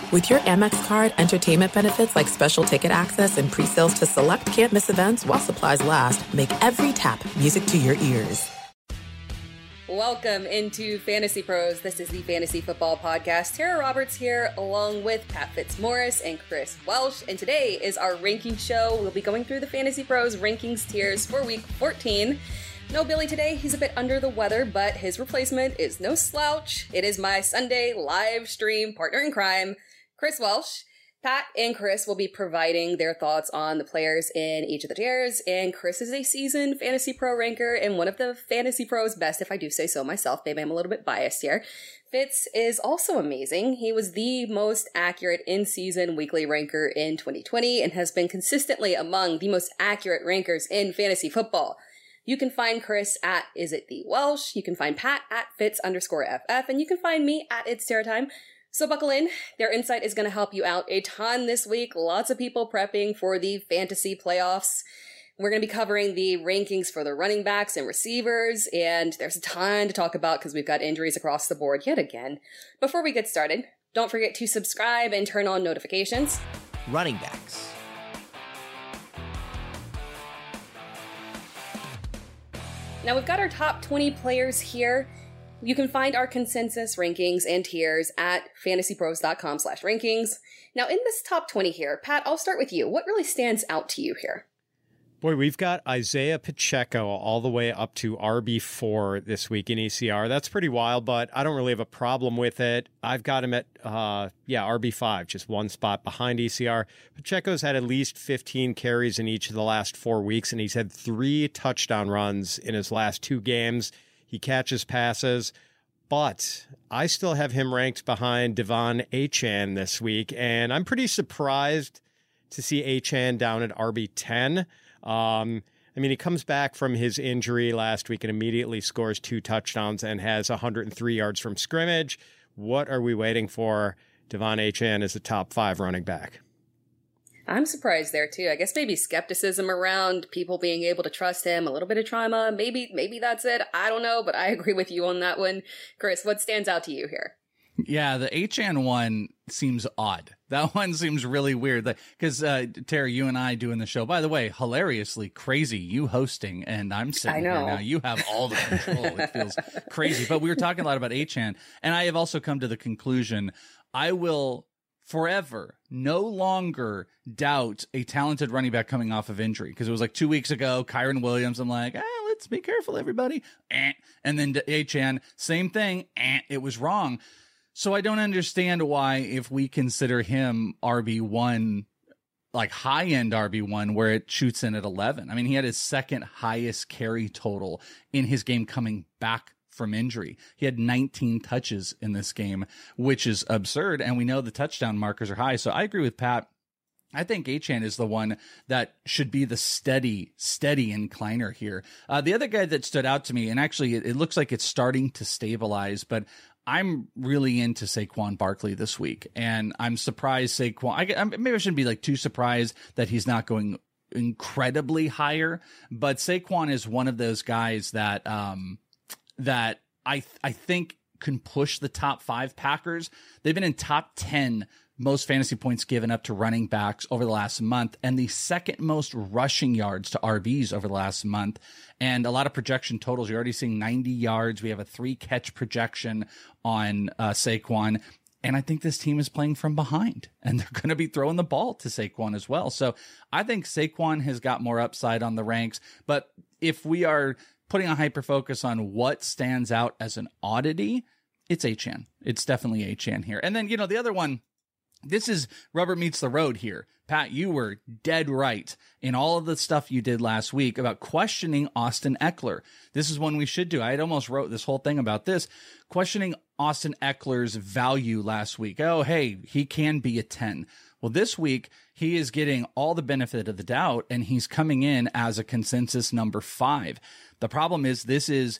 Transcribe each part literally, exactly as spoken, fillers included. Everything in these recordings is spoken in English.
With your Amex card, entertainment benefits like special ticket access and pre-sales to select can't-miss events while supplies last make every tap music to your ears. Welcome into Fantasy Pros. This is the Fantasy Football Podcast. Tara Roberts here, along with Pat Fitzmaurice and Chris Welsh. And today is our ranking show. We'll be going through the Fantasy Pros rankings tiers for week fourteen. No Billy today. He's a bit under the weather, but his replacement is no slouch. It is my Sunday live stream partner in crime, Chris Welsh. Pat and Chris will be providing their thoughts on the players in each of the tiers, and Chris is a seasoned Fantasy Pro ranker and one of the Fantasy Pros best, if I do say so myself. Maybe I'm a little bit biased here. Fitz is also amazing. He was the most accurate in-season weekly ranker in twenty twenty and has been consistently among the most accurate rankers in fantasy football. You can find Chris at Is It The Welsh, you can find Pat at Fitz underscore F F, and you can find me at It's Tara Time. So buckle in. Their insight is going to help you out a ton this week. Lots of people prepping for the fantasy playoffs. We're going to be covering the rankings for the running backs and receivers, and there's a ton to talk about because we've got injuries across the board yet again. Before we get started, don't forget to subscribe and turn on notifications. Running backs. Now we've got our top twenty players here. You can find our consensus rankings and tiers at fantasypros.com slash rankings. Now, in this top twenty here, Pat, I'll start with you. What really stands out to you here? Boy, we've got Isaiah Pacheco all the way up to R B four this week in E C R. That's pretty wild, but I don't really have a problem with it. I've got him at, uh, yeah, R B five, just one spot behind E C R. Pacheco's had at least fifteen carries in each of the last four weeks, and he's had three touchdown runs in his last two games. He catches passes, but I still have him ranked behind Devon Achane this week, and I'm pretty surprised to see Achane down at R B ten. Um, I mean, he comes back from his injury last week and immediately scores two touchdowns and has one hundred three yards from scrimmage. What are we waiting for? Devon Achane is a top five running back. I'm surprised there too. I guess maybe skepticism around people being able to trust him, a little bit of trauma. Maybe, maybe that's it. I don't know, but I agree with you on that one. Chris, what stands out to you here? Yeah, the Achane one seems odd. That one seems really weird. Because, uh, Tara, you and I doing the show, by the way, hilariously crazy, you hosting, and I'm sitting here now. You have all the control. It feels crazy. But we were talking a lot about Achane, and I have also come to the conclusion I will forever no longer doubt a talented running back coming off of injury. Because it was like two weeks ago, Kyron Williams, I'm like, ah, let's be careful, everybody. Eh. And then Achane, same thing. Eh. It was wrong. So I don't understand why, if we consider him R B one, like high-end R B one, where it shoots in at eleven. I mean, he had his second highest carry total in his game coming back from injury. He had nineteen touches in this game, which is absurd. And we know the touchdown markers are high. So I agree with Pat. I think Achane is the one that should be the steady, steady incliner here. Uh, the other guy that stood out to me, and actually it, it looks like it's starting to stabilize, but I'm really into Saquon Barkley this week. And I'm surprised Saquon, I, maybe I shouldn't be like too surprised that he's not going incredibly higher, but Saquon is one of those guys that, um, that I th- I think can push the top five Packers. They've been in top ten most fantasy points given up to running backs over the last month, and the second most rushing yards to R Bs over the last month. And a lot of projection totals. You're already seeing ninety yards. We have a three catch projection on uh, Saquon. And I think this team is playing from behind, and they're going to be throwing the ball to Saquon as well. So I think Saquon has got more upside on the ranks. But if we are putting a hyper focus on what stands out as an oddity, it's Achane. It's definitely Achane here. And then, you know, the other one, this is rubber meets the road here. Pat, you were dead right in all of the stuff you did last week about questioning Austin Ekeler. This is one we should do. I had almost wrote this whole thing about this, questioning Austin Eckler's value last week. Oh, hey, he can be a ten. Well, this week, he is getting all the benefit of the doubt, and he's coming in as a consensus number five. The problem is this is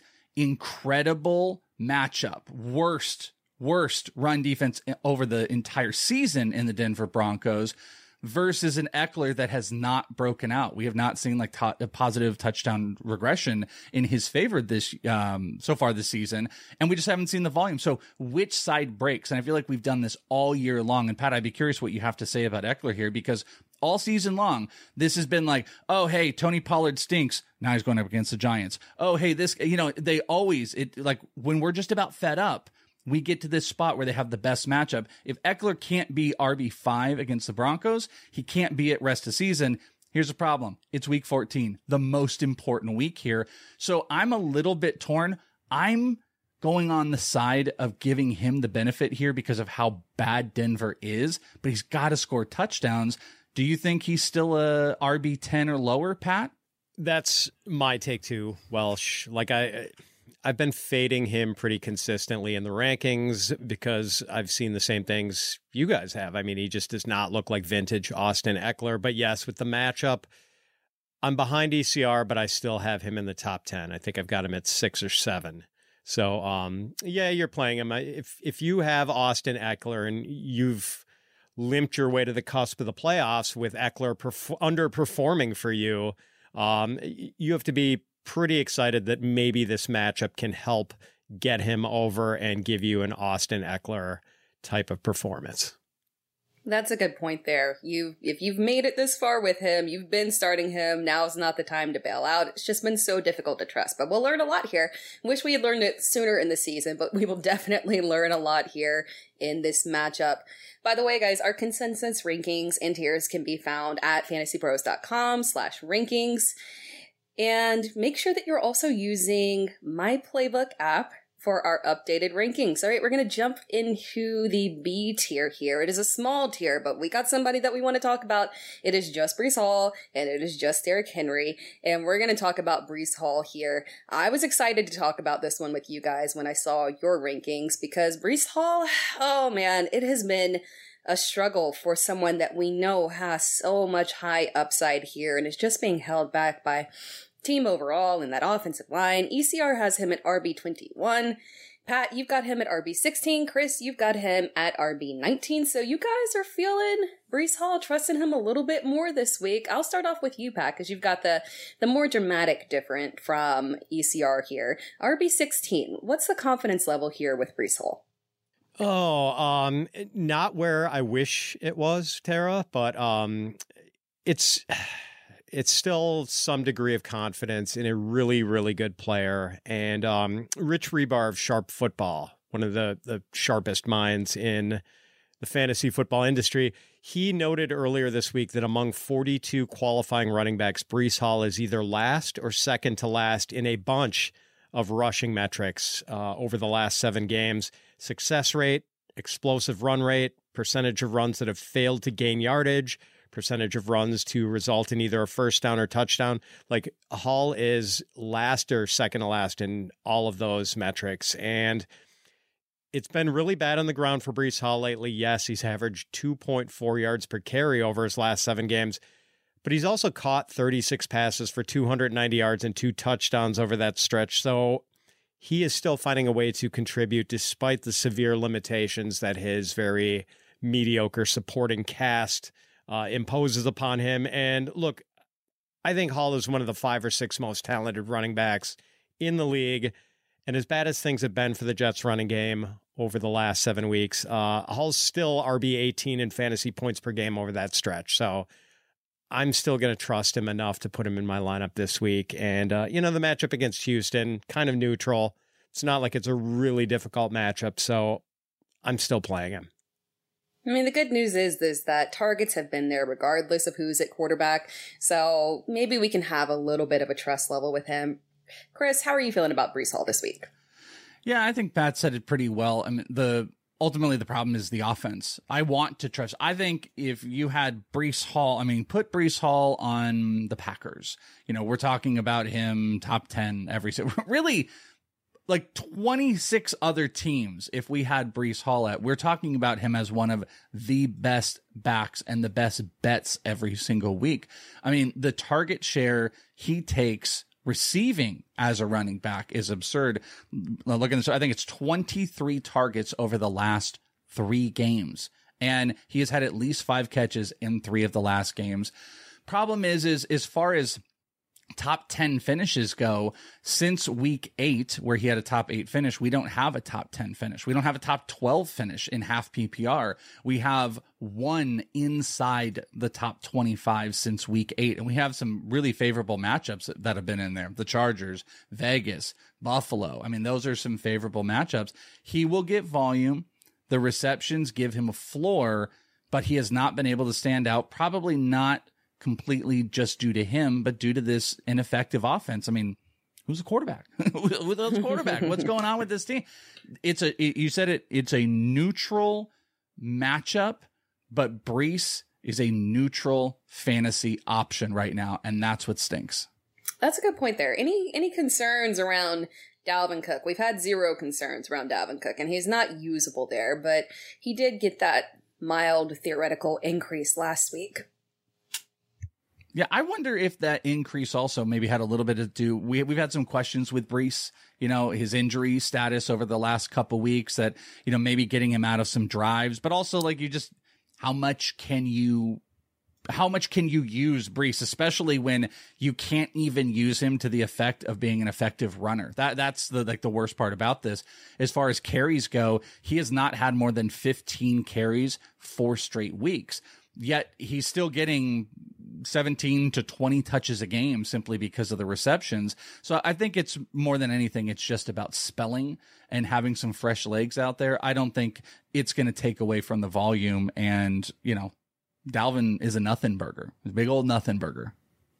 incredible matchup. Worst, worst run defense over the entire season in the Denver Broncos versus an Eckler that has not broken out. We have not seen like to- a positive touchdown regression in his favor this um, so far this season, and we just haven't seen the volume. So which side breaks? And I feel like we've done this all year long. And Pat, I'd be curious what you have to say about Eckler here, because all season long, this has been like, oh, hey, Tony Pollard stinks. Now he's going up against the Giants. Oh, hey, this, you know, they always, it like when we're just about fed up, we get to this spot where they have the best matchup. If Eckler can't be R B five against the Broncos, he can't be at rest of season. Here's the problem. It's week fourteen, the most important week here. So I'm a little bit torn. I'm going on the side of giving him the benefit here because of how bad Denver is, but he's got to score touchdowns. Do you think he's still a R B ten or lower, Pat? That's my take too, Welsh. Like I... I've been fading him pretty consistently in the rankings because I've seen the same things you guys have. I mean, he just does not look like vintage Austin Eckler. But yes, with the matchup, I'm behind E C R, but I still have him in the top ten. I think I've got him at six or seven. So, um, yeah, you're playing him. If if you have Austin Eckler and you've limped your way to the cusp of the playoffs with Eckler perf- underperforming for you, um, you have to be pretty excited that maybe this matchup can help get him over and give you an Austin Eckler type of performance. That's a good point there. You, if you've made it this far with him, you've been starting him, now's not the time to bail out. It's just been so difficult to trust, but we'll learn a lot here. Wish we had learned it sooner in the season, but we will definitely learn a lot here in this matchup. By the way, guys, our consensus rankings and tiers can be found at fantasypros.com slash rankings. And make sure that you're also using My Playbook app for our updated rankings. All right, we're going to jump into the B tier here. It is a small tier, but we got somebody that we want to talk about. It is just Breece Hall, and it is just Derrick Henry, and we're going to talk about Breece Hall here. I was excited to talk about this one with you guys when I saw your rankings, because Breece Hall, oh man, it has been a struggle for someone that we know has so much high upside here and is just being held back by team overall in that offensive line. E C R has him at R B twenty-one. Pat, you've got him at R B sixteen. Chris, you've got him at R B nineteen. So you guys are feeling Breece Hall, trusting him a little bit more this week. I'll start off with you, Pat, because you've got the, the more dramatic different from E C R here. R B sixteen, what's the confidence level here with Breece Hall? Oh, um, not where I wish it was, Tara, but um, it's... It's still some degree of confidence in a really, really good player. And um, Rich Hribar of Sharp Football, one of the, the sharpest minds in the fantasy football industry, he noted earlier this week that among forty-two qualifying running backs, Breece Hall is either last or second to last in a bunch of rushing metrics uh, over the last seven games. Success rate, explosive run rate, percentage of runs that have failed to gain yardage, percentage of runs to result in either a first down or touchdown. Like, Hall is last or second to last in all of those metrics. And it's been really bad on the ground for Breece Hall lately. Yes, he's averaged two point four yards per carry over his last seven games, but he's also caught thirty-six passes for two hundred ninety yards and two touchdowns over that stretch. So he is still finding a way to contribute despite the severe limitations that his very mediocre supporting cast Uh, imposes upon him. And look, I think Hall is one of the five or six most talented running backs in the league. And as bad as things have been for the Jets running game over the last seven weeks, uh, Hall's still R B eighteen in fantasy points per game over that stretch. So I'm still going to trust him enough to put him in my lineup this week. And, uh, you know, the matchup against Houston, kind of neutral. It's not like it's a really difficult matchup. So I'm still playing him. I mean, the good news is, is that targets have been there regardless of who's at quarterback, so maybe we can have a little bit of a trust level with him. Chris, how are you feeling about Breece Hall this week? Yeah, I think Pat said it pretty well. I mean, the ultimately the problem is the offense. I want to trust. I think if you had Breece Hall, I mean, put Breece Hall on the Packers. You know, we're talking about him top ten every really. Like twenty-six other teams, if we had Breece Hall at, we're talking about him as one of the best backs and the best bets every single week. I mean, the target share he takes receiving as a running back is absurd. Look at this. I think it's twenty-three targets over the last three games. and he has had at least five catches in three of the last games. Problem is, is as far as top ten finishes go, since week eight, where he had a top eight finish, we don't have a top ten finish. We don't have a top twelve finish in half P P R. We have one inside the top twenty-five since week eight. And we have some really favorable matchups that have been in there. The Chargers, Vegas, Buffalo. I mean, those are some favorable matchups. He will get volume. The receptions give him a floor, but he has not been able to stand out. Probably not completely just due to him, but due to this ineffective offense. I mean, who's the quarterback? Who's the quarterback? What's going on with this team? It's a, it, you said it, it's a neutral matchup, but Breece is a neutral fantasy option right now, and that's what stinks. That's a good point there. Any, any concerns around Dalvin Cook? We've had zero concerns around Dalvin Cook, and he's not usable there, but he did get that mild theoretical increase last week. Yeah, I wonder if that increase also maybe had a little bit to do. We, we've had some questions with Breece, you know, his injury status over the last couple weeks that, you know, maybe getting him out of some drives, but also like you just, how much can you, how much can you use Breece, especially when you can't even use him to the effect of being an effective runner? That that's the like the worst part about this. As far as carries go, he has not had more than fifteen carries four straight weeks. Yet he's still getting seventeen to twenty touches a game simply because of the receptions. So I think it's more than anything, it's just about spelling and having some fresh legs out there. I don't think it's going to take away from the volume. And, you know, Dalvin is a nothing burger, a big old nothing burger.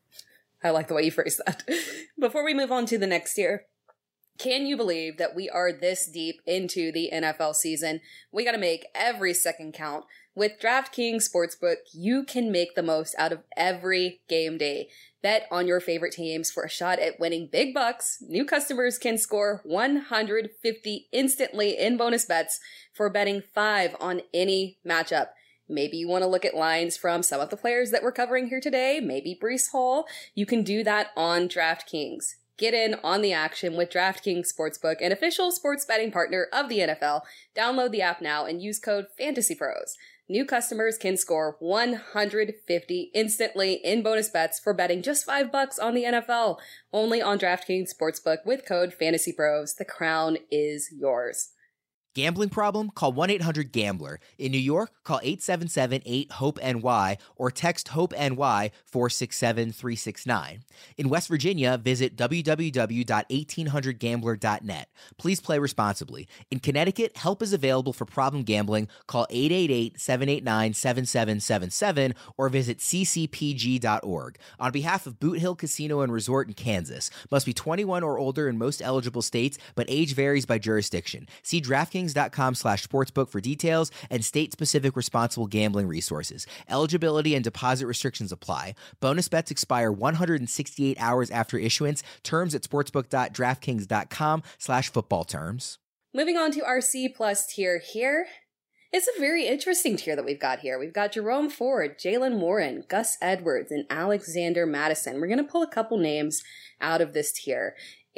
I like the way you phrase that. Before we move on to the next tier, can you believe that we are this deep into the N F L season? We got to make every second count. With DraftKings Sportsbook, you can make the most out of every game day. Bet on your favorite teams for a shot at winning big bucks. New customers can score one hundred fifty instantly in bonus bets for betting five on any matchup. Maybe you want to look at lines from some of the players that we're covering here today, maybe Breece Hall. You can do that on DraftKings. Get in on the action with DraftKings Sportsbook, an official sports betting partner of the N F L. Download the app now and use code FANTASYPROS. New customers can score one hundred fifty instantly in bonus bets for betting just five bucks on the N F L. Only on DraftKings Sportsbook with code FANTASYPROS. The crown is yours. Gambling problem? Call one eight hundred gambler. In New York, call eight seven seven eight hope N Y or text HOPE-NY four six seven three six nine. In West Virginia, visit w w w dot eighteen hundred gambler dot net. Please play responsibly. In Connecticut, help is available for problem gambling. Call eight eight eight seven eight nine seven seven seven seven or visit c c p g dot org. On behalf of Boot Hill Casino and Resort in Kansas, must be twenty-one or older in most eligible states, but age varies by jurisdiction. See DraftKings dot com slash sportsbook for details and state-specific responsible gambling resources. Eligibility and deposit restrictions apply. Bonus bets expire one hundred sixty-eight hours after issuance. Terms at sportsbook dot draftkings dot com slash football terms. Moving on to our C plus tier here. It's a very interesting tier that we've got here. We've got Jerome Ford, Jaylen Warren, Gus Edwards, and Alexander Mattison. We're going to pull a couple names out of this tier.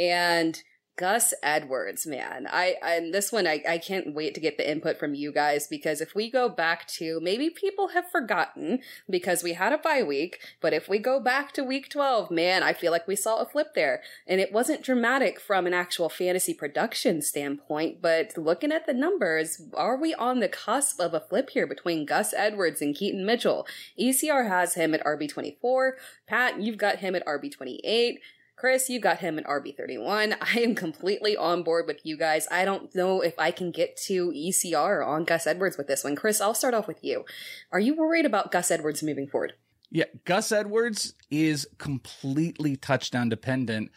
And Gus Edwards, man, I and this one, I, I can't wait to get the input from you guys, because if we go back to, maybe people have forgotten because we had a bye week, but if we go back to week twelve, man, I feel like we saw a flip there. And it wasn't dramatic from an actual fantasy production standpoint, but looking at the numbers, are we on the cusp of a flip here between Gus Edwards and Keaton Mitchell? E C R has him at R B twenty-four. Pat, you've got him at R B twenty-eight. Chris, you got him at R B thirty-one. I am completely on board with you guys. I don't know if I can get to E C R on Gus Edwards with this one. Chris, I'll start off with you. Are you worried about Gus Edwards moving forward? Yeah, Gus Edwards is completely touchdown dependent.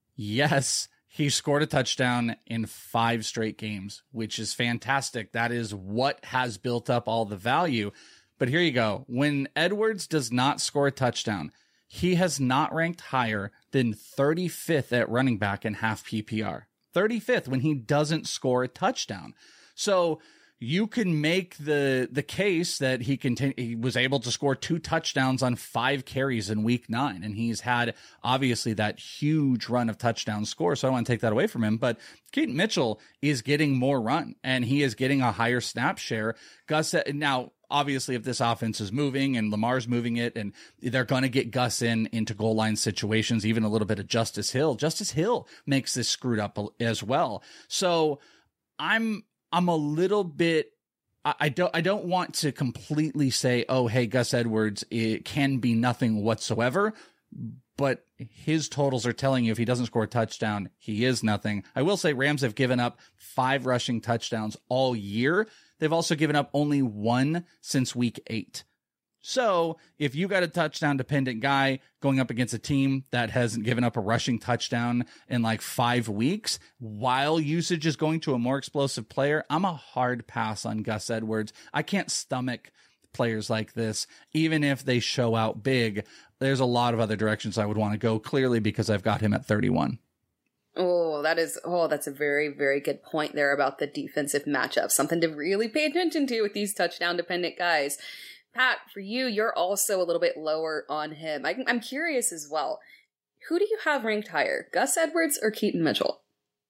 Yes, he scored a touchdown in five straight games, which is fantastic. That is what has built up all the value. But here you go. When Edwards does not score a touchdown, he has not ranked higher than thirty-fifth at running back in half P P R. thirty-fifth when he doesn't score a touchdown. So you can make the the case that he contain, he was able to score two touchdowns on five carries in week nine. And he's had obviously that huge run of touchdown score. So I don't want to take that away from him. But Keaton Mitchell is getting more run and he is getting a higher snap share. Gus, now, obviously, if this offense is moving and Lamar's moving it and they're going to get Gus in into goal line situations, even a little bit of Justice Hill, Justice Hill makes this screwed up as well. So I'm, I'm a little bit, I, I don't, I don't want to completely say, oh, hey, Gus Edwards, it can be nothing whatsoever, but his totals are telling you if he doesn't score a touchdown, he is nothing. I will say Rams have given up five rushing touchdowns all year. They've also given up only one since week eight. So if you got a touchdown dependent guy going up against a team that hasn't given up a rushing touchdown in like five weeks, while usage is going to a more explosive player, I'm a hard pass on Gus Edwards. I can't stomach players like this, even if they show out big. There's a lot of other directions I would want to go, clearly because I've got him at thirty-one. Oh, that is, oh, that's a very, very good point there about the defensive matchup. Something to really pay attention to with these touchdown dependent guys. Pat, for you, you're also a little bit lower on him. I, I'm curious as well. Who do you have ranked higher, Gus Edwards or Keaton Mitchell?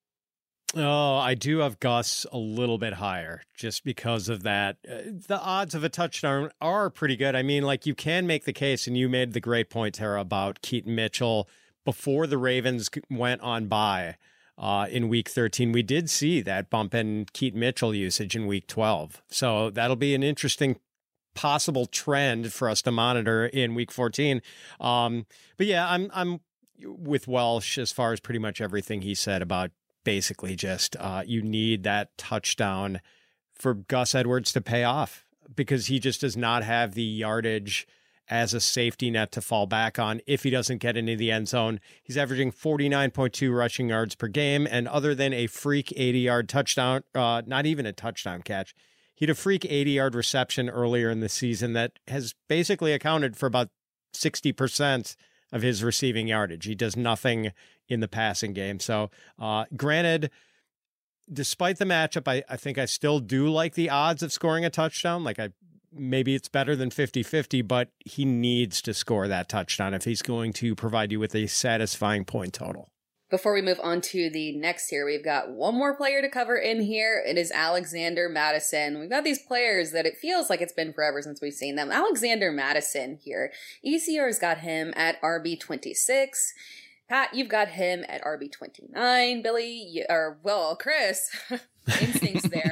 Oh, I do have Gus a little bit higher just because of that. Uh, the odds of a touchdown are pretty good. I mean, like, you can make the case, and you made the great point, Tara, about Keaton Mitchell. Before the Ravens went on bye uh, in week thirteen, we did see that bump in Keaton Mitchell usage in week twelve. So that'll be an interesting possible trend for us to monitor in week fourteen. Um, but yeah, I'm I'm with Welsh as far as pretty much everything he said about basically just uh, you need that touchdown for Gus Edwards to pay off because he just does not have the yardage as a safety net to fall back on if he doesn't get into the end zone. He's averaging forty-nine point two rushing yards per game, and other than a freak eighty-yard touchdown, uh, not even a touchdown catch, he had a freak eighty-yard reception earlier in the season that has basically accounted for about sixty percent of his receiving yardage. He does nothing in the passing game. So, uh, granted, despite the matchup, I, I think I still do like the odds of scoring a touchdown. Like, I maybe it's better than fifty-fifty, but he needs to score that touchdown if he's going to provide you with a satisfying point total. Before we move on to the next tier, we've got one more player to cover in here. It is Alexander Mattison. We've got these players that it feels like it's been forever since we've seen them. Alexander Mattison here. E C R's got him at R B twenty-six. Pat, you've got him at R B twenty-nine. Billy, you, or, well, Chris, instincts there.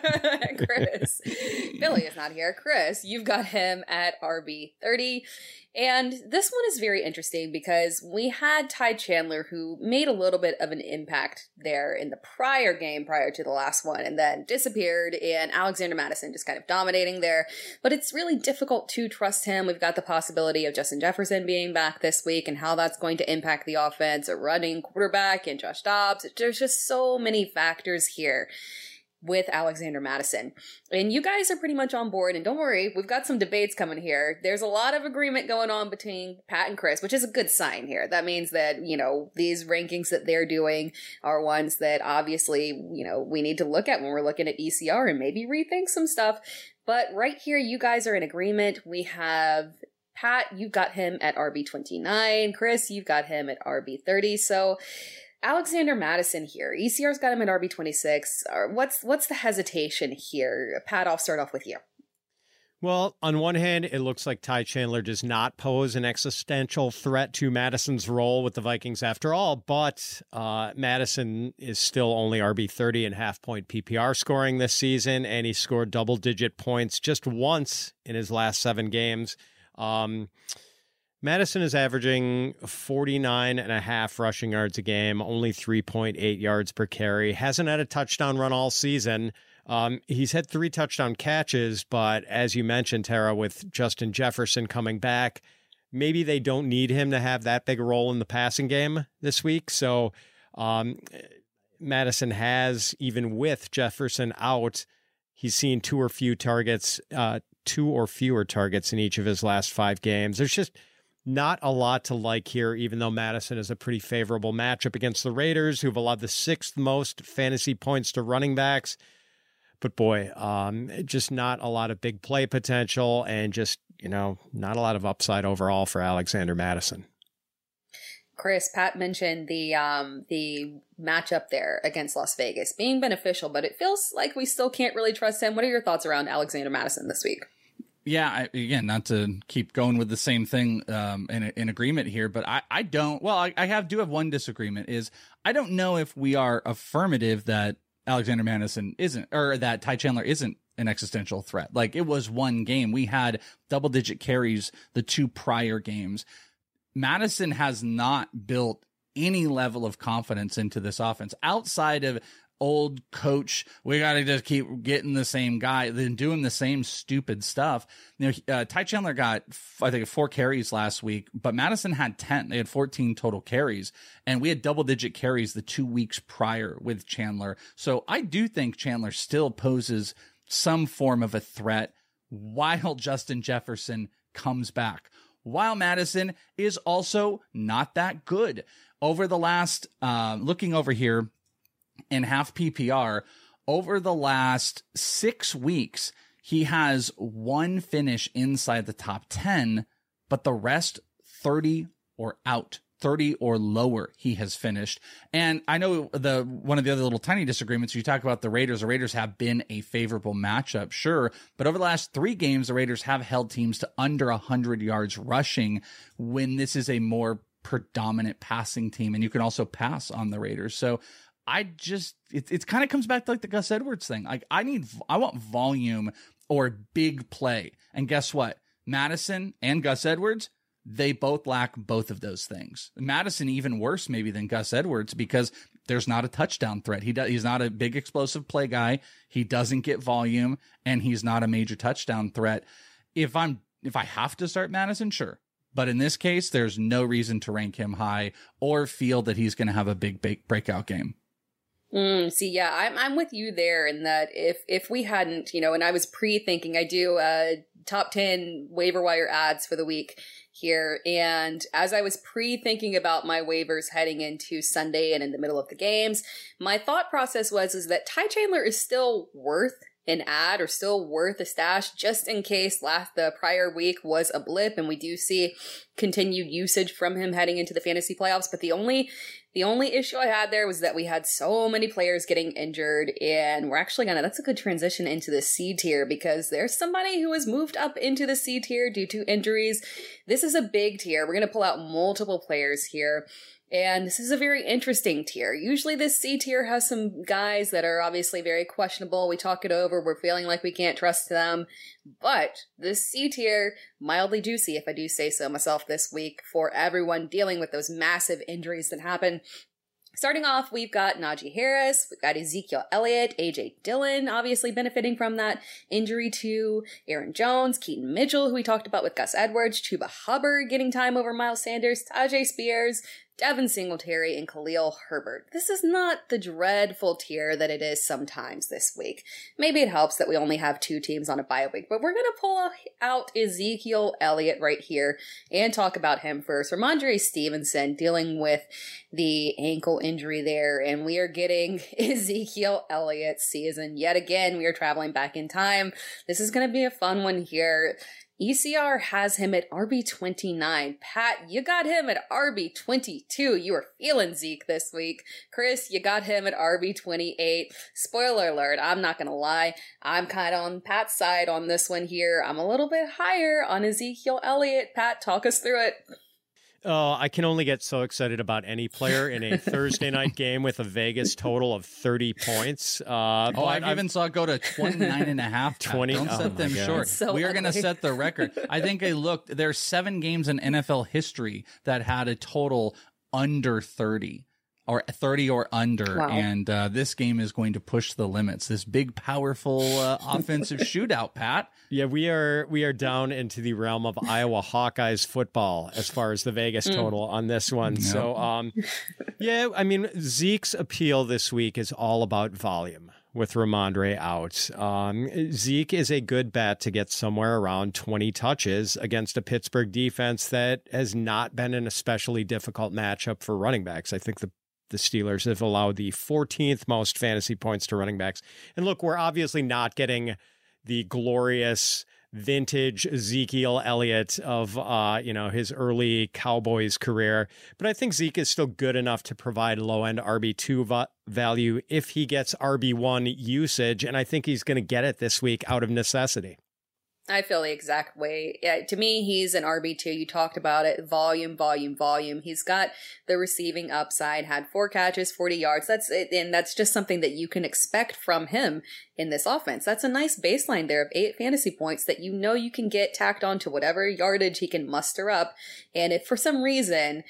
Chris. Billy is not here. Chris, you've got him at R B thirty. And this one is very interesting because we had Ty Chandler, who made a little bit of an impact there in the prior game prior to the last one and then disappeared, and Alexander Mattison just kind of dominating there. But it's really difficult to trust him. We've got the possibility of Justin Jefferson being back this week and how that's going to impact the offense, a running quarterback and Josh Dobbs. There's just so many factors here with Alexander Mattison. And you guys are pretty much on board, and don't worry, we've got some debates coming here. There's a lot of agreement going on between Pat and Chris, which is a good sign here. That means that, you know, these rankings that they're doing are ones that obviously, you know, we need to look at when we're looking at E C R and maybe rethink some stuff. But right here, you guys are in agreement. We have Pat, you've got him at R B twenty-nine. Chris, you've got him at R B thirty. So Alexander Mattison here. E C R's got him at R B twenty-six. What's what's the hesitation here? Pat, I'll start off with you. Well, on one hand, it looks like Ty Chandler does not pose an existential threat to Madison's role with the Vikings after all, but uh, Mattison is still only R B thirty and half-point P P R scoring this season, and he scored double-digit points just once in his last seven games. Um Madison is averaging forty-nine and a half rushing yards a game, only three point eight yards per carry. Hasn't had a touchdown run all season. Um, he's had three touchdown catches, but as you mentioned, Tara, with Justin Jefferson coming back, maybe they don't need him to have that big a role in the passing game this week. So um, Madison has, even with Jefferson out, he's seen two or few targets, uh, two or fewer targets in each of his last five games. There's just not a lot to like here, even though Madison is a pretty favorable matchup against the Raiders, who've allowed the sixth most fantasy points to running backs. But boy, um, just not a lot of big play potential and just, you know, not a lot of upside overall for Alexander Mattison. Chris, Pat mentioned the um, the matchup there against Las Vegas being beneficial, but it feels like we still can't really trust him. What are your thoughts around Alexander Mattison this week? Yeah, I, again, not to keep going with the same thing um, in, in agreement here, but I, I don't, well, I, I have do have one disagreement is I don't know if we are affirmative that Alexander Mattison isn't, or that Ty Chandler isn't an existential threat. Like, it was one game. We had double digit carries the two prior games. Mattison has not built any level of confidence into this offense outside of old coach. We got to just keep getting the same guy, then doing the same stupid stuff. You know, uh, Ty Chandler got, I think, four carries last week, but Mattison had ten. They had fourteen total carries, and we had double digit carries the two weeks prior with Chandler. So I do think Chandler still poses some form of a threat while Justin Jefferson comes back, while Mattison is also not that good. Over the last, uh, looking over here, in half P P R, over the last six weeks, he has one finish inside the top ten, but the rest thirty or out, thirty or lower he has finished. And I know the one of the other little tiny disagreements, you talk about the Raiders. The Raiders have been a favorable matchup, sure, but over the last three games, the Raiders have held teams to under one hundred yards rushing when this is a more predominant passing team, and you can also pass on the Raiders. So I just, it, it kind of comes back to like the Gus Edwards thing. Like, I need, I want volume or big play. And guess what? Mattison and Gus Edwards, they both lack both of those things. Mattison even worse maybe than Gus Edwards because there's not a touchdown threat. He does, he's not a big explosive play guy. He doesn't get volume, and he's not a major touchdown threat. If I'm, if I have to start Mattison, sure. But in this case, there's no reason to rank him high or feel that he's going to have a big, big breakout game. Mm, see, yeah, I'm I'm with you there in that if if we hadn't, you know, and I was pre-thinking, I do uh top ten waiver wire ads for the week here, and as I was pre-thinking about my waivers heading into Sunday and in the middle of the games, my thought process was is that Ty Chandler is still worth an ad or still worth a stash just in case last the prior week was a blip and we do see continued usage from him heading into the fantasy playoffs. But the only the only issue I had there was that we had so many players getting injured, and we're actually gonna that's a good transition into the C tier because there's somebody who has moved up into the C tier due to injuries. This is a big tier. We're gonna pull out multiple players here. And this is a very interesting tier. Usually this C tier has some guys that are obviously very questionable. We talk it over. We're feeling like we can't trust them. But this C tier, mildly juicy, if I do say so myself this week, for everyone dealing with those massive injuries that happen. Starting off, we've got Najee Harris, we've got Ezekiel Elliott, A J Dillon, obviously benefiting from that injury to Aaron Jones, Keaton Mitchell, who we talked about with Gus Edwards, Chuba Hubbard getting time over Miles Sanders, Tajay Spears, Devin Singletary, and Khalil Herbert. This is not the dreadful tier that it is sometimes this week. Maybe it helps that we only have two teams on a bye week, but we're going to pull out Ezekiel Elliott right here and talk about him first. Ramondre Stevenson dealing with the ankle injury there, and we are getting Ezekiel Elliott season yet again. We are traveling back in time. This is going to be a fun one here. E C R has him at R B twenty-nine. Pat, you got him at R B twenty-two. You were feeling Zeke this week. Chris, you got him at R B twenty-eight. Spoiler alert, I'm not going to lie. I'm kind of on Pat's side on this one here. I'm a little bit higher on Ezekiel Elliott. Pat, talk us through it. Oh, I can only get so excited about any player in a Thursday night game with a Vegas total of thirty points. Uh, oh, I've even saw it go to twenty-nine and a half. twenty Don't oh set them God. short. So we are going to set the record. I think I looked. There's seven games in N F L history that had a total under thirty. Or thirty or under, wow. and uh, this game is going to push the limits. This big, powerful uh, offensive shootout, Pat. Yeah, we are we are down into the realm of Iowa Hawkeyes football as far as the Vegas total mm. on this one. Yep. So, um, yeah, I mean, Zeke's appeal this week is all about volume with Ramondre out. Um, Zeke is a good bet to get somewhere around twenty touches against a Pittsburgh defense that has not been an especially difficult matchup for running backs. I think the the Steelers have allowed the fourteenth most fantasy points to running backs. And look, we're obviously not getting the glorious vintage Ezekiel Elliott of, uh, you know, his early Cowboys career. But I think Zeke is still good enough to provide low-end R B two va- value if he gets R B one usage. And I think he's going to get it this week out of necessity. I feel the exact way. Yeah, to me, he's an R B two. You talked about it. Volume, volume, volume. He's got the receiving upside, had four catches, forty yards. That's it. And that's just something that you can expect from him in this offense. That's a nice baseline there of eight fantasy points that you know you can get tacked on to whatever yardage he can muster up. And if for some reason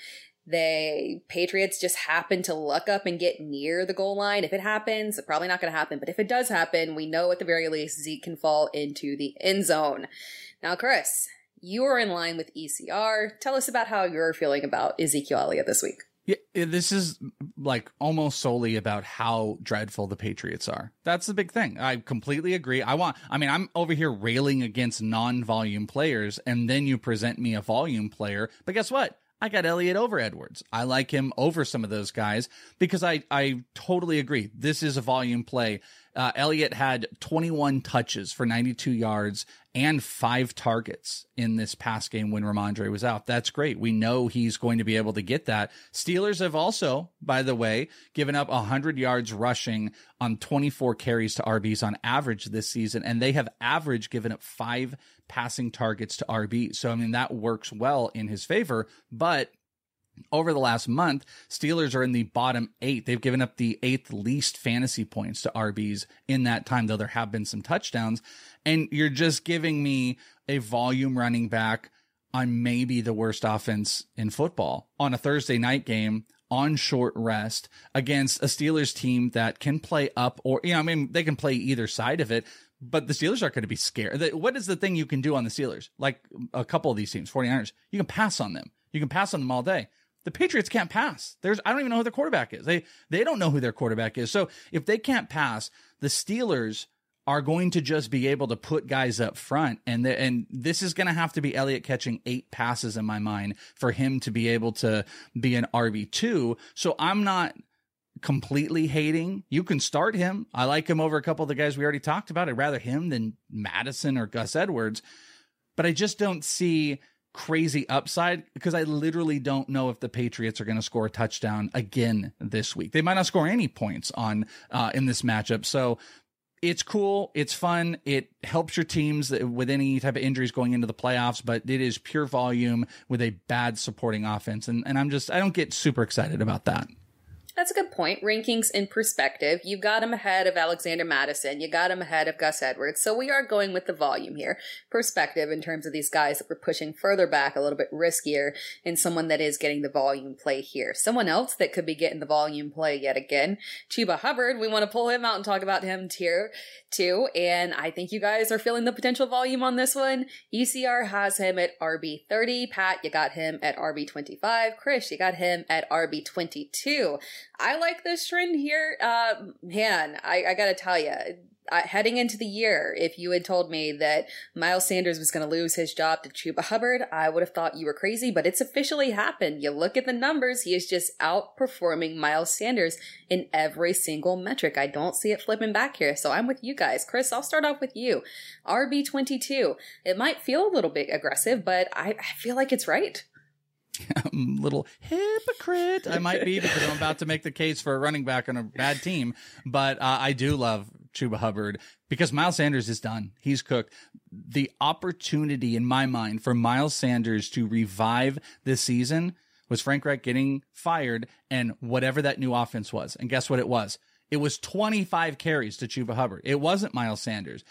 the Patriots just happen to luck up and get near the goal line, if it happens, it's probably not going to happen. But if it does happen, we know at the very least Zeke can fall into the end zone. Now, Chris, you are in line with E C R. Tell us about how you're feeling about Ezekiel Elliott this week. Yeah, this is like almost solely about how dreadful the Patriots are. That's the big thing. I completely agree. I want, I mean, I'm over here railing against non-volume players, and then you present me a volume player. But guess what? I got Elliott over Edwards. I like him over some of those guys because I, I totally agree. This is a volume play. Uh, Elliott had twenty-one touches for ninety-two yards and five targets in this past game when Ramondre was out. That's great. We know he's going to be able to get that. Steelers have also, by the way, given up one hundred yards rushing on twenty-four carries to R Bs on average this season, and they have average given up five passing targets to R B. So, I mean, that works well in his favor, but over the last month, Steelers are in the bottom eight. They've given up the eighth least fantasy points to R Bs in that time, though there have been some touchdowns. And you're just giving me a volume running back on maybe the worst offense in football on a Thursday night game on short rest against a Steelers team that can play up or, you know, I mean, they can play either side of it. But the Steelers aren't going to be scared. What is the thing you can do on the Steelers? Like a couple of these teams, forty-niners, you can pass on them. You can pass on them all day. The Patriots can't pass. There's, I don't even know who their quarterback is. They, they don't know who their quarterback is. So if they can't pass, the Steelers are going to just be able to put guys up front. And the, and this is going to have to be Elliott catching eight passes in my mind for him to be able to be an R B two. So I'm not completely hating. You can start him. I like him over a couple of the guys we already talked about. I'd rather him than Madison or Gus Edwards, but I just don't see crazy upside because I literally don't know if the Patriots are going to score a touchdown again this week. They might not score any points on uh, in this matchup. So it's cool. It's fun. It helps your teams with any type of injuries going into the playoffs, but it is pure volume with a bad supporting offense. And, and I'm just, I don't get super excited about that. That's a good point. Rankings in perspective. You got him ahead of Alexander Madison. You got him ahead of Gus Edwards. So we are going with the volume here. Perspective in terms of these guys that we're pushing further back, a little bit riskier, and someone that is getting the volume play here. Someone else that could be getting the volume play yet again, Chuba Hubbard. We want to pull him out and talk about him here too. And I think you guys are feeling the potential volume on this one. E C R has him at R B thirty. Pat, you got him at R B twenty-five. Chris, you got him at R B twenty-two. I like this trend here. Uh, man, I, I gotta tell you, I, heading into the year, if you had told me that Miles Sanders was going to lose his job to Chuba Hubbard, I would have thought you were crazy, but it's officially happened. You look at the numbers, he is just outperforming Miles Sanders in every single metric. I don't see it flipping back here, so I'm with you guys. Chris, I'll start off with you. R B twenty-two. It might feel a little bit aggressive, but I, I feel like it's right. I'm a little hypocrite. I might be because I'm about to make the case for a running back on a bad team, but uh, I do love Chuba Hubbard because Miles Sanders is done. He's cooked. The opportunity in my mind for Miles Sanders to revive this season was Frank Reich getting fired and whatever that new offense was. And guess what it was? It was twenty-five carries to Chuba Hubbard. It wasn't Miles Sanders.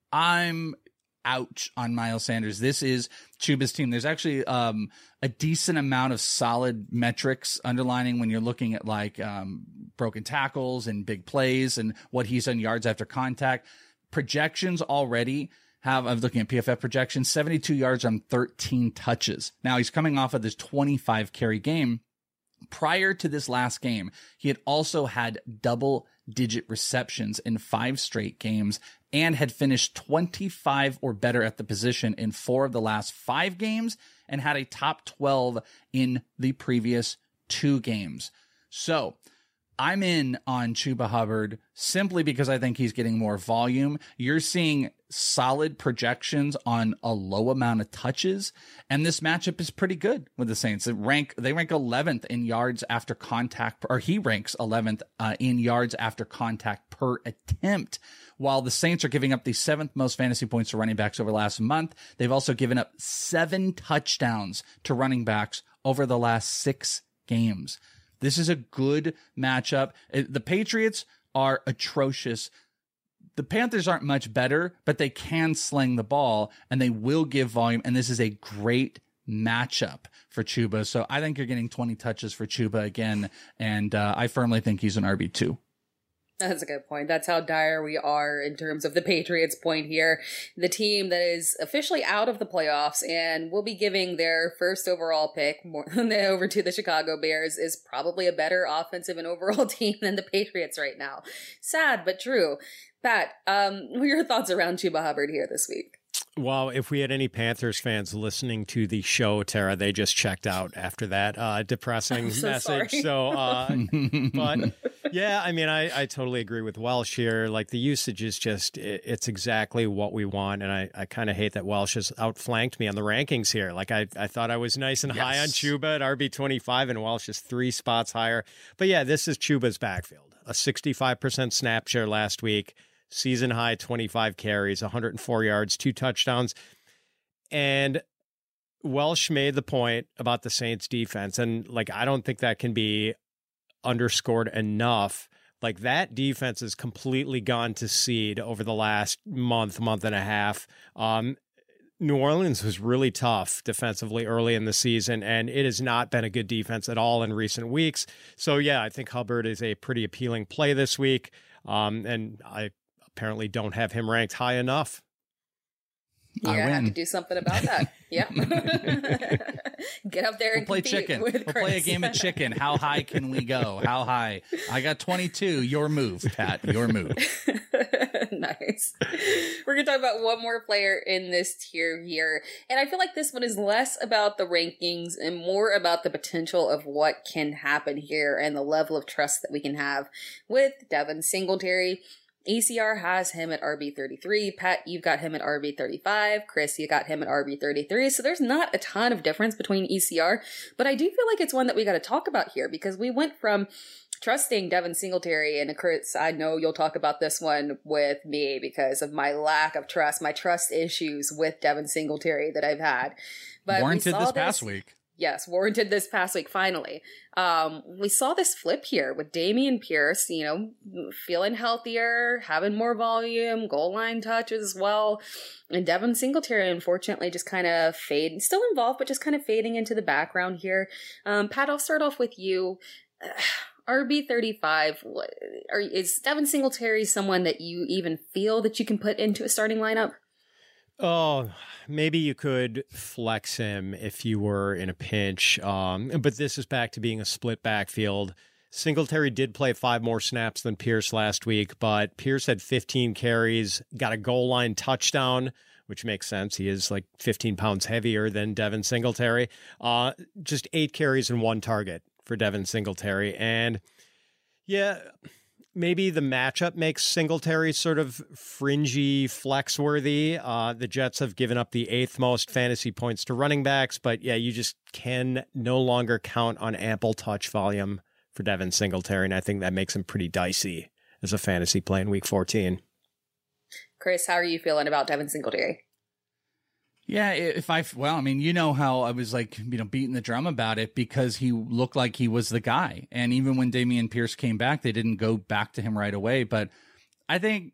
I'm ouch on Miles Sanders. This is Chuba's team. There's actually um, a decent amount of solid metrics underlining when you're looking at like um, broken tackles and big plays and what he's done yards after contact. Projections already have, I'm looking at P F F projections, seventy-two yards on thirteen touches. Now he's coming off of this twenty-five carry game. Prior to this last game, he had also had double digit receptions in five straight games and had finished twenty-five or better at the position in four of the last five games and had a top twelve in the previous two games. So I'm in on Chuba Hubbard simply because I think he's getting more volume. You're seeing solid projections on a low amount of touches, and this matchup is pretty good with the Saints. They rank they rank eleventh in yards after contact, or he ranks eleventh uh, in yards after contact per attempt. While the Saints are giving up the seventh most fantasy points to running backs over last month, they've also given up seven touchdowns to running backs over the last six games. This is a good matchup. The Patriots are atrocious. The Panthers aren't much better, but they can sling the ball and they will give volume. And this is a great matchup for Chuba. So I think you're getting twenty touches for Chuba again. And uh, I firmly think he's an R B two. That's a good point. That's how dire we are in terms of the Patriots point here. The team that is officially out of the playoffs and will be giving their first overall pick more than over to the Chicago Bears is probably a better offensive and overall team than the Patriots right now. Sad, but true. Pat, um, what are your thoughts around Chuba Hubbard here this week? Well, if we had any Panthers fans listening to the show, Tara, they just checked out after that uh, depressing so message. Sorry. So, uh, but yeah, I mean, I, I totally agree with Welsh here. Like the usage is just, it, it's exactly what we want. And I, I kind of hate that Welsh has outflanked me on the rankings here. Like I, I thought I was nice and yes. high on Chuba at R B twenty-five and Welsh is three spots higher. But yeah, this is Chuba's backfield. A sixty-five percent snap share last week. Season high twenty-five carries, one hundred four yards, two touchdowns. And Welsh made the point about the Saints defense. And like, I don't think that can be underscored enough. Like that defense has completely gone to seed over the last month, month and a half. Um, New Orleans was really tough defensively early in the season, and it has not been a good defense at all in recent weeks. So yeah, I think Hubbard is a pretty appealing play this week. Um, and I apparently don't have him ranked high enough. You're going to have to do something about that. Yeah. Get up there and we'll play chicken. We'll Chris. play a game of chicken. How high can we go? How high? I got twenty-two. Your move, Pat. Your move. Nice. We're going to talk about one more player in this tier here. And I feel like this one is less about the rankings and more about the potential of what can happen here and the level of trust that we can have with Devin Singletary. A C R has him at R B thirty-three. Pat, you've got him at R B thirty-five. Chris, you got him at R B thirty-three. So there's not a ton of difference between E C R, but I do feel like it's one that we got to talk about here because we went from trusting Devin Singletary, and Chris, I know you'll talk about this one with me because of my lack of trust, my trust issues with Devin Singletary that I've had. But warranted this, this past week. Yes, warranted this past week, finally. Um, we saw this flip here with Dameon Pierce, you know, feeling healthier, having more volume, goal line touches as well. And Devin Singletary, unfortunately, just kind of fade, still involved, but just kind of fading into the background here. Um, Pat, I'll start off with you. Uh, R B thirty-five, are, is Devin Singletary someone that you even feel that you can put into a starting lineup? Oh, maybe you could flex him if you were in a pinch. Um, but this is back to being a split backfield. Singletary did play five more snaps than Pierce last week, but Pierce had fifteen carries, got a goal line touchdown, which makes sense. He is like fifteen pounds heavier than Devin Singletary. Uh, just eight carries and one target for Devin Singletary. And yeah, maybe the matchup makes Singletary sort of fringy, flex-worthy. Uh, the Jets have given up the eighth most fantasy points to running backs, but yeah, you just can no longer count on ample touch volume for Devin Singletary, and I think that makes him pretty dicey as a fantasy play in Week fourteen. Chris, how are you feeling about Devin Singletary? Yeah, if I, well, I mean, you know how I was like, you know, beating the drum about it because he looked like he was the guy. And even when Dameon Pierce came back, they didn't go back to him right away. But I think,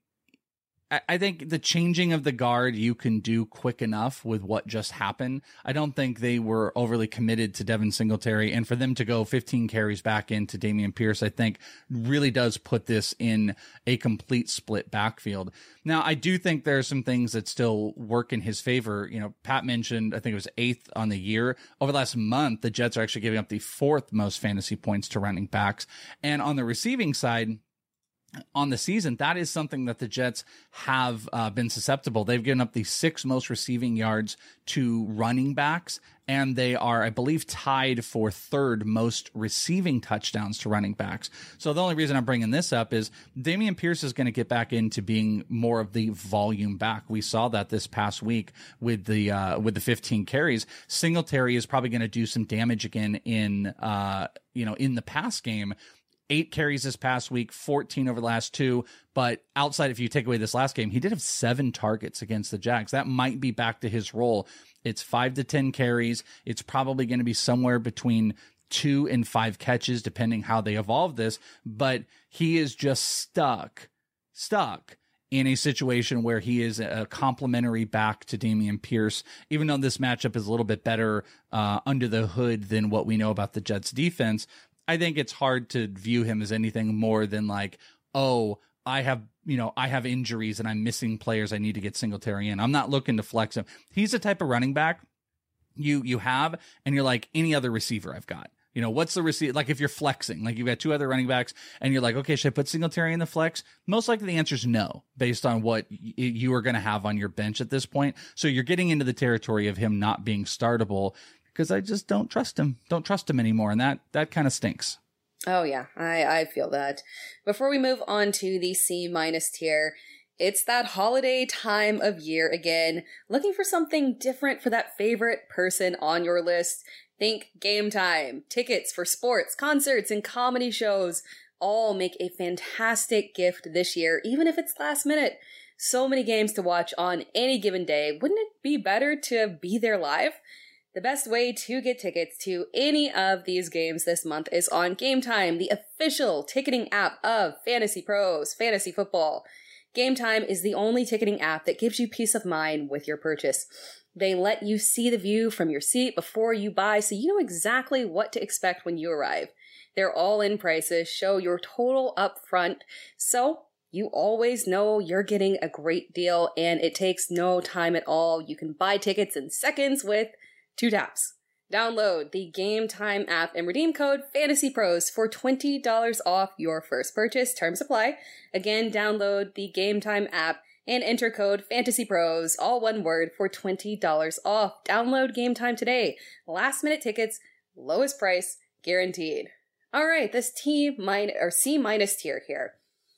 I think the changing of the guard you can do quick enough with what just happened. I don't think they were overly committed to Devin Singletary, and for them to go fifteen carries back into Dameon Pierce, I think really does put this in a complete split backfield. Now, I do think there are some things that still work in his favor. You know, Pat mentioned, I think it was eighth on the year. Over the last month, the Jets are actually giving up the fourth most fantasy points to running backs. And on the receiving side, on the season, that is something that the Jets have uh, been susceptible. They've given up the sixth most receiving yards to running backs, and they are, I believe, tied for third most receiving touchdowns to running backs. So the only reason I'm bringing this up is Dameon Pierce is going to get back into being more of the volume back. We saw that this past week with the uh, with the fifteen carries. Singletary is probably going to do some damage again in uh, you know in the pass game. Eight carries this past week, fourteen over the last two. But outside, if you take away this last game, he did have seven targets against the Jags. That might be back to his role. It's five to ten carries. It's probably going to be somewhere between two and five catches, depending how they evolve this. But he is just stuck, stuck in a situation where he is a complementary back to Dameon Pierce, even though this matchup is a little bit better uh, under the hood than what we know about the Jets defense. I think it's hard to view him as anything more than like, oh, I have, you know, I have injuries and I'm missing players. I need to get Singletary in. I'm not looking to flex him. He's the type of running back you you have, and you're like, any other receiver I've got. You know, what's the receiver? Like if you're flexing, like you've got two other running backs and you're like, okay, should I put Singletary in the flex? Most likely the answer is no, based on what y- you are going to have on your bench at this point. So you're getting into the territory of him not being startable, because I just don't trust him. Don't trust him anymore. And that, that kind of stinks. Oh, yeah. I, I feel that. Before we move on to the C minus tier, it's that holiday time of year again. Looking for something different for that favorite person on your list. Think Game Time. Tickets for sports, concerts, and comedy shows all make a fantastic gift this year, even if it's last minute. So many games to watch on any given day. Wouldn't it be better to be there live? The best way to get tickets to any of these games this month is on Game Time, the official ticketing app of Fantasy Pros Fantasy Football. Game Time is the only ticketing app that gives you peace of mind with your purchase. They let you see the view from your seat before you buy, so you know exactly what to expect when you arrive. Their all-in prices show your total up front, so you always know you're getting a great deal, and it takes no time at all. You can buy tickets in seconds with two taps. Download the Game Time app and redeem code FANTASYPROS for twenty dollars off your first purchase. Terms apply. Again, download the Game Time app and enter code FANTASYPROS, all one word, for twenty dollars off. Download Game Time today. Last minute tickets, lowest price, guaranteed. All right, this T minus or C minus tier here.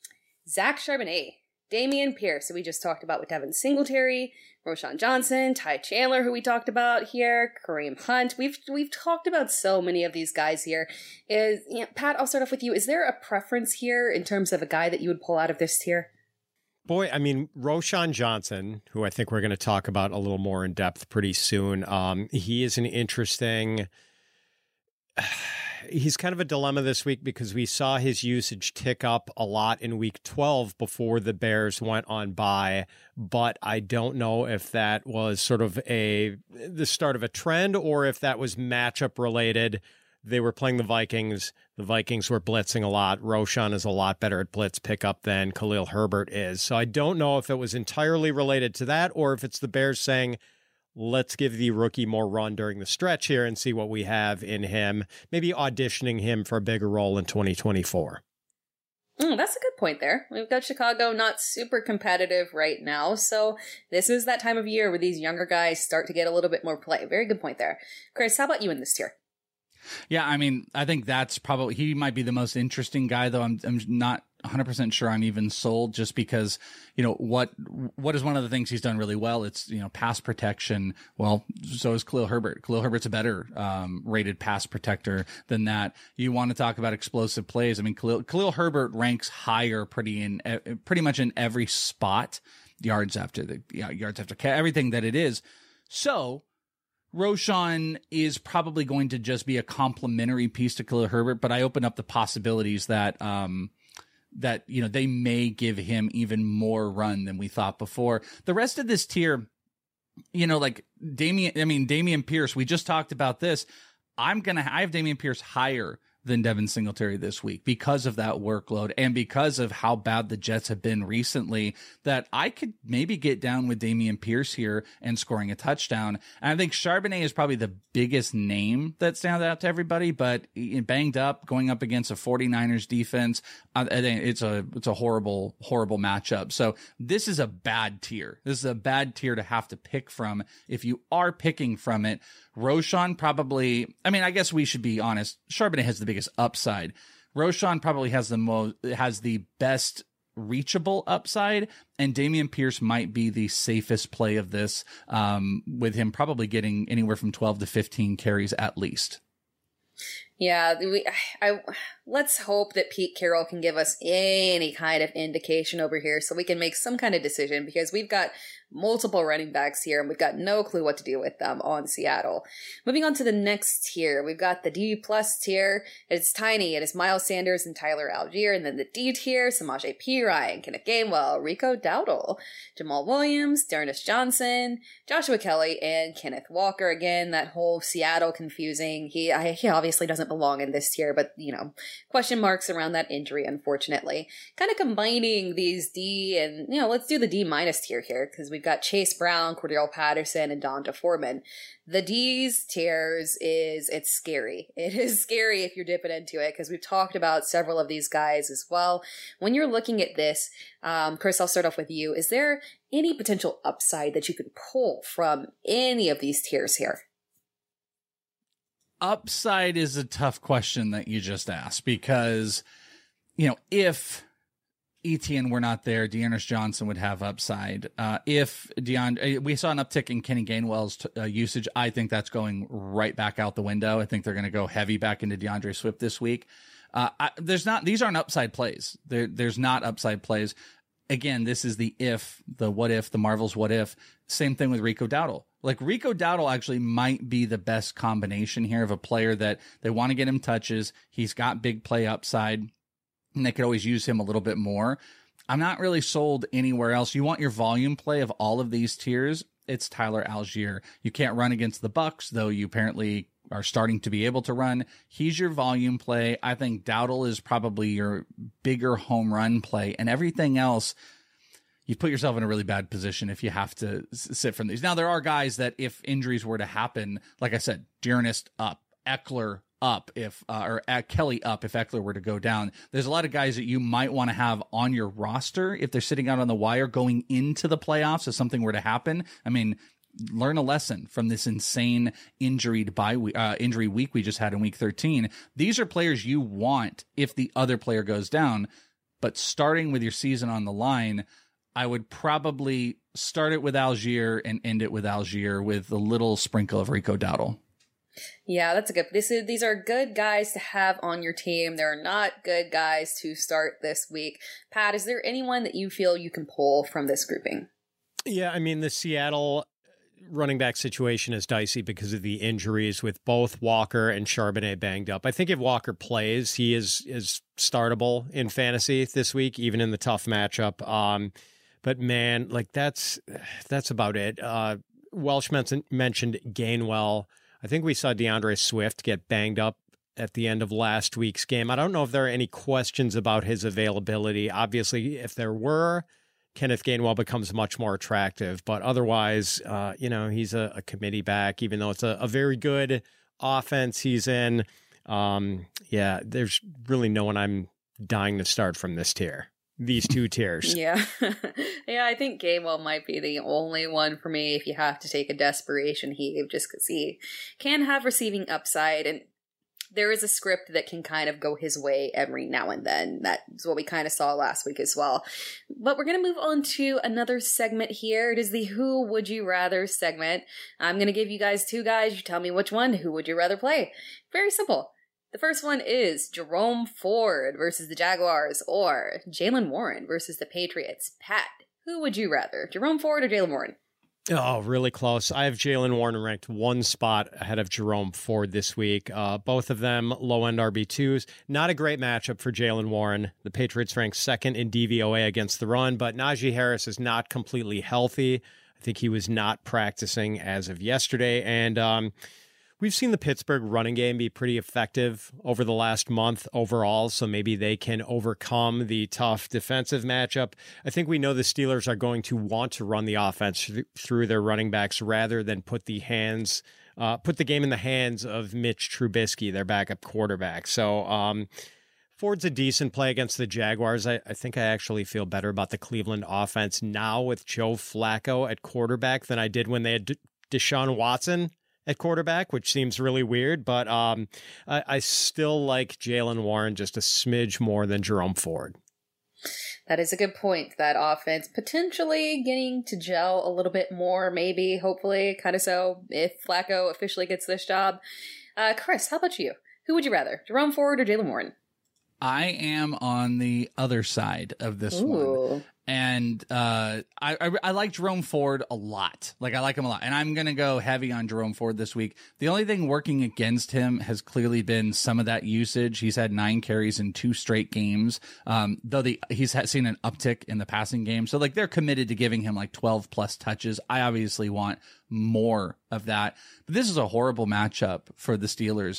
Zach Charbonnet, Dameon Pierce, who we just talked about with Devin Singletary, Roschon Johnson, Ty Chandler, who we talked about here, Kareem Hunt. We've we've talked about so many of these guys here. Is you know, Pat, I'll start off with you. Is there a preference here in terms of a guy that you would pull out of this tier? Boy, I mean, Roschon Johnson, who I think we're going to talk about a little more in depth pretty soon. Um, he is an interesting... He's kind of a dilemma this week because we saw his usage tick up a lot in week twelve before the Bears went on bye, but I don't know if that was sort of a the start of a trend or if that was matchup related. They were playing the Vikings. The Vikings were blitzing a lot. Roschon is a lot better at blitz pickup than Khalil Herbert is. So I don't know if it was entirely related to that or if it's the Bears saying, let's give the rookie more run during the stretch here and see what we have in him. Maybe auditioning him for a bigger role in twenty twenty-four. Mm, that's a good point there. We've got Chicago not super competitive right now, so this is that time of year where these younger guys start to get a little bit more play. Very good point there. Chris, how about you in this tier? Yeah, I mean, I think that's probably, he might be the most interesting guy, though I'm I'm not one hundred percent sure I'm even sold, just because, you know, what what is one of the things he's done really well? It's, you know, pass protection. Well, so is Khalil Herbert. Khalil Herbert's a better um, rated pass protector than that. You want to talk about explosive plays. I mean, Khalil, Khalil Herbert ranks higher pretty in pretty much in every spot, yards after the yeah, yards after everything that it is. So Roschon is probably going to just be a complementary piece to Khalil Herbert, but I open up the possibilities that, um, that, you know, they may give him even more run than we thought before. The rest of this tier, you know, like Dameon, I mean, Dameon Pierce, we just talked about this. I'm going to, I have Dameon Pierce higher than Devin Singletary this week because of that workload and because of how bad the Jets have been recently, that I could maybe get down with Dameon Pierce here and scoring a touchdown. And I think Charbonnet is probably the biggest name that stands out to everybody, but banged up, going up against a 49ers defense, I think it's a, it's a horrible, horrible matchup. So this is a bad tier. This is a bad tier to have to pick from. If you are picking from it, Roschon probably, I mean, I guess we should be honest. Charbonnet has the biggest upside. Roschon probably has the most, has the best reachable upside, and Dameon Pierce might be the safest play of this, um, with him probably getting anywhere from twelve to fifteen carries at least. Yeah, we, I, let's hope that Pete Carroll can give us any kind of indication over here so we can make some kind of decision, because we've got multiple running backs here and we've got no clue what to do with them on Seattle. Moving on to the next tier, we've got the D plus tier. It's tiny. It is Miles Sanders and Tyler Algier. And then the D tier, Samaje Perine, Kenneth Gainwell, Rico Dowdle, Jamal Williams, D'Ernest Johnson, Joshua Kelly, and Kenneth Walker. Again, that whole Seattle confusing. He, I, he obviously doesn't belong in this tier, but, you know, question marks around that injury, unfortunately. Kind of combining these D and, you know, let's do the D minus tier here, because we've got Chase Brown, Cordell Patterson, and Donta Foreman. The D's tiers is, it's scary. It is scary if you're dipping into it, because we've talked about several of these guys as well. When you're looking at this, um, Chris, I'll start off with you. Is there any potential upside that you could pull from any of these tiers here? Upside is a tough question that you just asked, because, you know, if Etienne were not there, D'Ernest Johnson would have upside. Uh, if DeAndre, we saw an uptick in Kenny Gainwell's t- uh, usage, I think that's going right back out the window. I think they're going to go heavy back into DeAndre Swift this week. Uh, I, there's not; these aren't upside plays. There, there's not upside plays. Again, this is the if, the what if, the Marvel's what if. Same thing with Rico Dowdle. Like, Rico Dowdle actually might be the best combination here of a player that they want to get him touches. He's got big play upside, and they could always use him a little bit more. I'm not really sold anywhere else. You want your volume play of all of these tiers, it's Tyler Algier. You can't run against the Bucs, though you apparently are starting to be able to run. He's your volume play. I think Dowdle is probably your bigger home run play, and everything else, you put yourself in a really bad position if you have to sit from these. Now, there are guys that if injuries were to happen, like I said, D'Ernest up, Eckler up, if uh, or uh, Kelly up if Eckler were to go down. There's a lot of guys that you might want to have on your roster if they're sitting out on the wire going into the playoffs if something were to happen. I mean, learn a lesson from this insane injury bye week, uh, injury week we just had in week thirteen. These are players you want if the other player goes down, but starting with your season on the line, I would probably start it with Algier and end it with Algier with a little sprinkle of Rico Dowdle. Yeah, that's a good. This is these are good guys to have on your team. They're not good guys to start this week. Pat, is there anyone that you feel you can pull from this grouping? Yeah, I mean, the Seattle running back situation is dicey because of the injuries with both Walker and Charbonnet banged up. I think if Walker plays, he is is startable in fantasy this week, even in the tough matchup. Um, but man, like that's that's about it. Uh, Welsh mentioned, mentioned Gainwell. I think we saw DeAndre Swift get banged up at the end of last week's game. I don't know if there are any questions about his availability. Obviously, if there were, Kenneth Gainwell becomes much more attractive. But otherwise, uh, you know, he's a, a committee back, even though it's a, a very good offense he's in. Um, yeah, there's really no one I'm dying to start from this tier. These two tiers. Yeah. Yeah, I think Gainwell might be the only one for me if you have to take a desperation heave, just because he can have receiving upside, and there is a script that can kind of go his way every now and then. That's what we kind of saw last week as well. But we're going to move on to another segment here. It is the Who Would You Rather segment. I'm going to give you guys two guys. You tell me which one. Who would you rather play? Very simple. The first one is Jerome Ford versus the Jaguars, or Jaylen Warren versus the Patriots. Pat, who would you rather, Jerome Ford or Jaylen Warren? Oh, really close. I have Jaylen Warren ranked one spot ahead of Jerome Ford this week. Uh, both of them low-end R B twos. Not a great matchup for Jaylen Warren. The Patriots ranked second in D V O A against the run, but Najee Harris is not completely healthy. I think he was not practicing as of yesterday, and um, We've seen the Pittsburgh running game be pretty effective over the last month overall, so maybe they can overcome the tough defensive matchup. I think we know the Steelers are going to want to run the offense th- through their running backs rather than put the hands, uh, put the game in the hands of Mitch Trubisky, their backup quarterback. So um, Ford's a decent play against the Jaguars. I, I think I actually feel better about the Cleveland offense now with Joe Flacco at quarterback than I did when they had D- Deshaun Watson at quarterback, which seems really weird, but um, I, I still like Jaylen Warren just a smidge more than Jerome Ford. That is a good point. That offense potentially getting to gel a little bit more, maybe, hopefully, kind of so, if Flacco officially gets this job. Uh, Chris, how about you? Who would you rather, Jerome Ford or Jaylen Warren? I am on the other side of this Ooh. one. And uh, I, I I like Jerome Ford a lot. Like, I like him a lot. And I'm going to go heavy on Jerome Ford this week. The only thing working against him has clearly been some of that usage. He's had nine carries in two straight games, um, though the he's had, seen an uptick in the passing game. So, like, they're committed to giving him, like, twelve plus touches. I obviously want more of that. But this is a horrible matchup for the Steelers.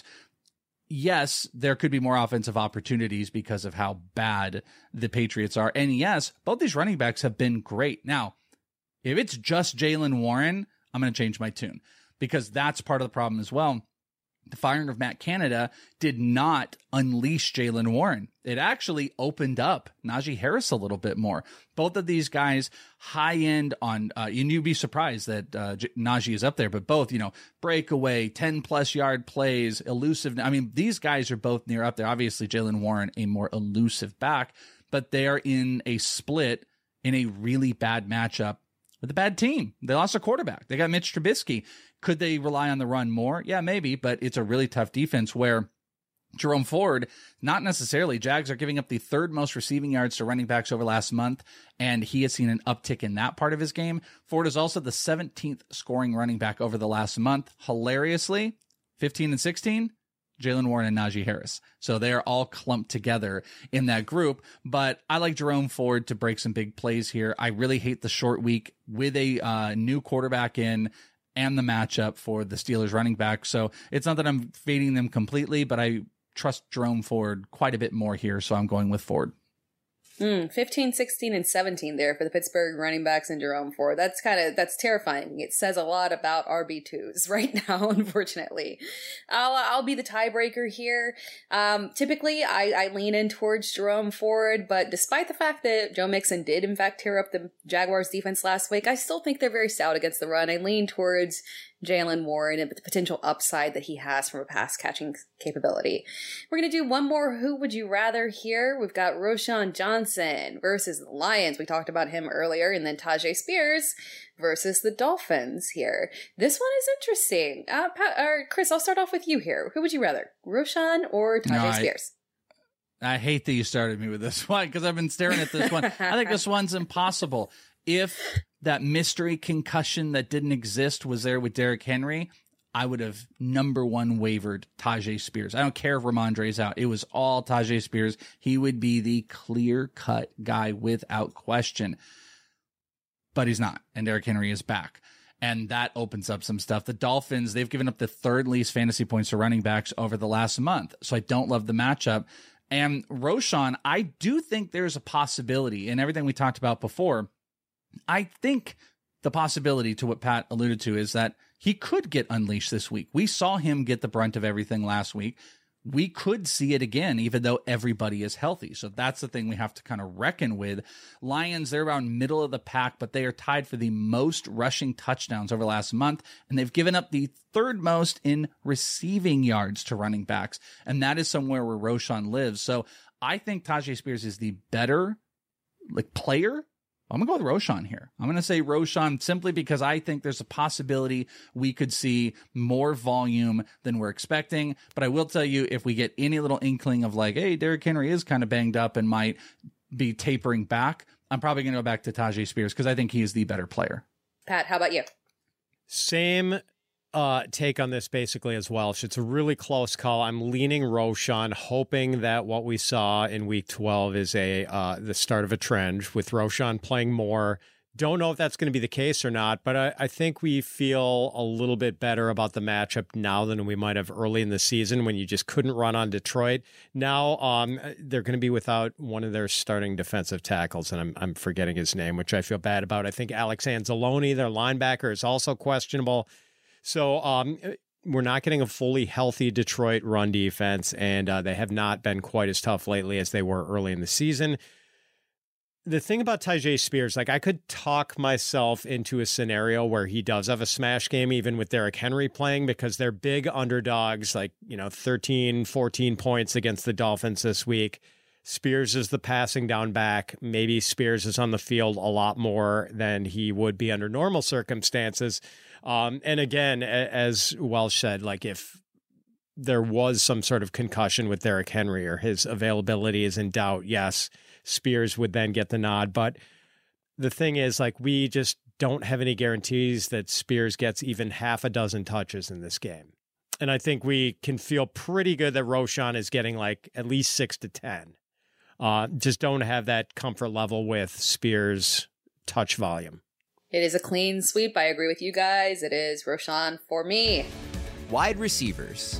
Yes, there could be more offensive opportunities because of how bad the Patriots are. And yes, both these running backs have been great. Now, if it's just Jaylen Warren, I'm going to change my tune because that's part of the problem as well. The firing of Matt Canada did not unleash Jaylen Warren. It actually opened up Najee Harris a little bit more. Both of these guys, high end on, uh, and you'd be surprised that uh, J- Najee is up there, but both, you know, breakaway, ten plus yard plays, elusive. I mean, these guys are both near up there. Obviously, Jaylen Warren, a more elusive back, but they are in a split in a really bad matchup with a bad team. They lost a quarterback. They got Mitch Trubisky. Could they rely on the run more? Yeah, maybe, but it's a really tough defense where Jerome Ford, not necessarily. Jags are giving up the third most receiving yards to running backs over last month, and he has seen an uptick in that part of his game. Ford is also the seventeenth scoring running back over the last month. Hilariously, fifteen and sixteen, Jaylen Warren and Najee Harris. So they are all clumped together in that group. But I like Jerome Ford to break some big plays here. I really hate the short week with a uh, new quarterback in and the matchup for the Steelers running back. So it's not that I'm fading them completely, but I trust Jerome Ford quite a bit more here. So I'm going with Ford. Mm, fifteen, sixteen, and seventeen there for the Pittsburgh running backs and Jerome Ford. That's kind of, that's terrifying. It says a lot about R B twos right now, unfortunately. I'll, I'll be the tiebreaker here. Um, typically, I, I lean in towards Jerome Ford, but despite the fact that Joe Mixon did, in fact, tear up the Jaguars defense last week, I still think they're very stout against the run. I lean towards Jaylen Warren and the potential upside that he has from a pass catching capability. We're going to do one more Who Would You Rather here. We've got Roschon Johnson versus the Lions. We talked about him earlier, and then Tyjae Spears versus the Dolphins here. This one is interesting. Uh, Pat, or Chris, I'll start off with you here. Who would you rather, Roschon or Tyjae no, I- Spears? I hate that you started me with this one because I've been staring at this one. I think this one's impossible. If that mystery concussion that didn't exist was there with Derrick Henry, I would have number one wavered Tyjae Spears. I don't care if Ramondre's out. It was all Tyjae Spears. He would be the clear-cut guy without question. But he's not, and Derrick Henry is back. And that opens up some stuff. The Dolphins, they've given up the third least fantasy points to running backs over the last month. So I don't love the matchup. And Roschon, I do think there's a possibility in everything we talked about before. I think the possibility to what Pat alluded to is that he could get unleashed this week. We saw him get the brunt of everything last week. We could see it again, even though everybody is healthy. So that's the thing we have to kind of reckon with. Lions, they're around middle of the pack, but they are tied for the most rushing touchdowns over the last month, and they've given up the third most in receiving yards to running backs, and that is somewhere where Roschon lives. So I think Tyjae Spears is the better like player. I'm going to go with Roschon here. I'm going to say Roschon simply because I think there's a possibility we could see more volume than we're expecting. But I will tell you, if we get any little inkling of like, hey, Derrick Henry is kind of banged up and might be tapering back, I'm probably going to go back to Tyjae Spears because I think he is the better player. Pat, how about you? Same uh, take on this basically as well. It's a really close call. I'm leaning Roschon, hoping that what we saw in week twelve is a uh, the start of a trend with Roschon playing more, Don't know if that's going to be the case or not, but I, I think we feel a little bit better about the matchup now than we might have early in the season when you just couldn't run on Detroit. Now um, they're going to be without one of their starting defensive tackles, and I'm I'm forgetting his name, which I feel bad about. I think Alex Anzalone, their linebacker, is also questionable. So um, we're not getting a fully healthy Detroit run defense, and uh, they have not been quite as tough lately as they were early in the season. The thing about Tyjae Spears, like I could talk myself into a scenario where he does have a smash game, even with Derrick Henry playing, because they're big underdogs, like, you know, thirteen, fourteen points against the Dolphins this week. Spears is the passing down back. Maybe Spears is on the field a lot more than he would be under normal circumstances. Um, and again, as Welsh said, like if there was some sort of concussion with Derrick Henry or his availability is in doubt, yes, Spears would then get the nod. But the thing is, like, we just don't have any guarantees that Spears gets even half a dozen touches in this game. And I think we can feel pretty good that Roschon is getting like at least six to ten. Uh, just don't have that comfort level with Spears' touch volume. It is a clean sweep. I agree with you guys. It is Roschon for me. Wide receivers.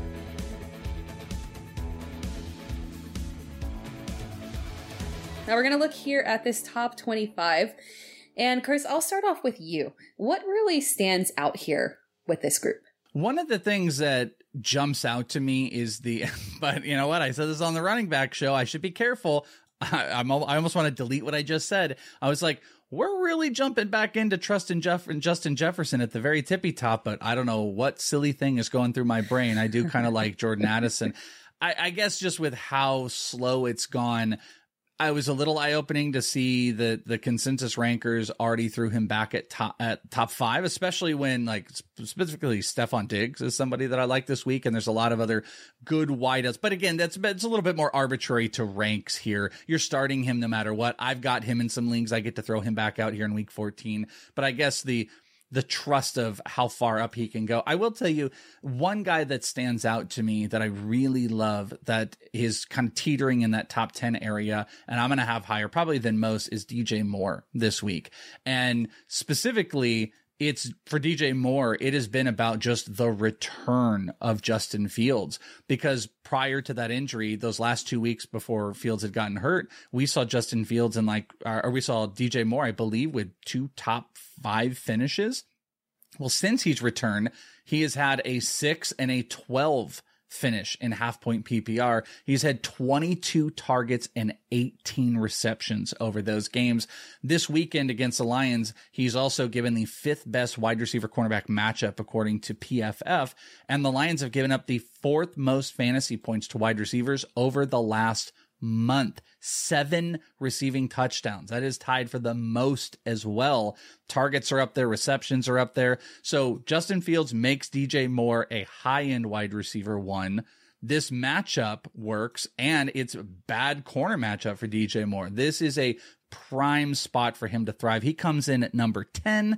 Now we're going to look here at this top twenty-five. And Chris, I'll start off with you. What really stands out here with this group? One of the things that jumps out to me is the, but you know what? I said this on the running back show. I should be careful. I, I'm, I almost want to delete what I just said. I was like, we're really jumping back into trusting Jeff and Justin Jefferson at the very tippy top, but I don't know what silly thing is going through my brain. I do kind of like Jordan Addison. I, I guess just with how slow it's gone, I was a little eye-opening to see that the consensus rankers already threw him back at top at top five, especially when, like, specifically Stephon Diggs is somebody that I like this week, and there's a lot of other good wideouts. But again, that's it's a little bit more arbitrary to ranks here. You're starting him no matter what. I've got him in some leagues. I get to throw him back out here in week fourteen. But I guess the the trust of how far up he can go. I will tell you one guy that stands out to me that I really love that is kind of teetering in that top ten area, and I'm going to have higher probably than most, is D J Moore this week. And specifically, it's for D J Moore, it has been about just the return of Justin Fields, because prior to that injury, those last two weeks before Fields had gotten hurt, we saw Justin Fields and like, or we saw D J Moore, I believe, with two top five finishes. Well, since he's returned, he has had a six and a twelve finish in half point P P R. He's had twenty-two targets and eighteen receptions over those games. This weekend against the Lions, he's also given the fifth best wide receiver cornerback matchup according to P F F. And the Lions have given up the fourth most fantasy points to wide receivers over the last month. Seven receiving touchdowns. That is tied for the most as well. Targets are up there. Receptions are up there. So Justin Fields makes D J Moore a high-end wide receiver one. This matchup works, and it's a bad corner matchup for D J Moore. This is a prime spot for him to thrive. He comes in at number ten.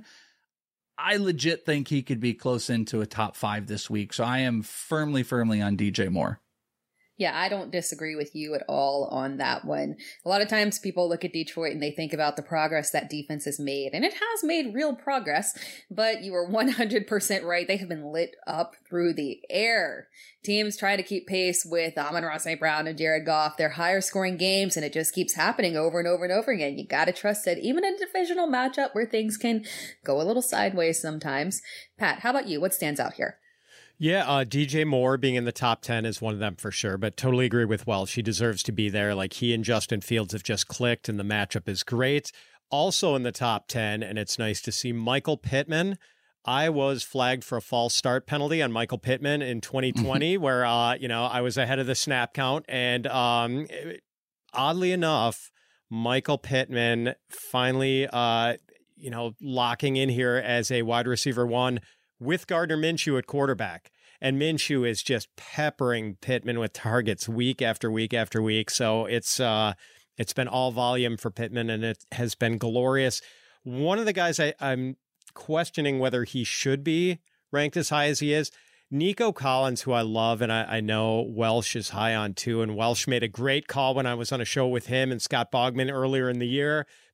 I legit think he could be close into a top five this week. So I am firmly, firmly on D J Moore. Yeah, I don't disagree with you at all on that one. A lot of times people look at Detroit and they think about the progress that defense has made, and it has made real progress, but you were one hundred percent right. They have been lit up through the air. Teams try to keep pace with Amon-Ra Saint Brown and Jared Goff. They're higher scoring games, and it just keeps happening over and over and over again. You got to trust that even in a divisional matchup where things can go a little sideways sometimes. Pat, how about you? What stands out here? Yeah, uh, D J Moore being in the top ten is one of them for sure, but totally agree with Welsh. He deserves to be there. Like, he and Justin Fields have just clicked, and the matchup is great. Also in the top ten, and it's nice to see Michael Pittman. I was flagged for a false start penalty on Michael Pittman in twenty twenty, where, uh, you know, I was ahead of the snap count. And um, oddly enough, Michael Pittman finally, uh, you know, locking in here as a wide receiver one with Gardner Minshew at quarterback. And Minshew is just peppering Pittman with targets week after week after week. So it's uh, it's been all volume for Pittman, and it has been glorious. One of the guys I, I'm questioning whether he should be ranked as high as he is, Nico Collins, who I love, and I, I know Welsh is high on too. And Welsh made a great call when I was on a show with him and Scott Bogman earlier in the year.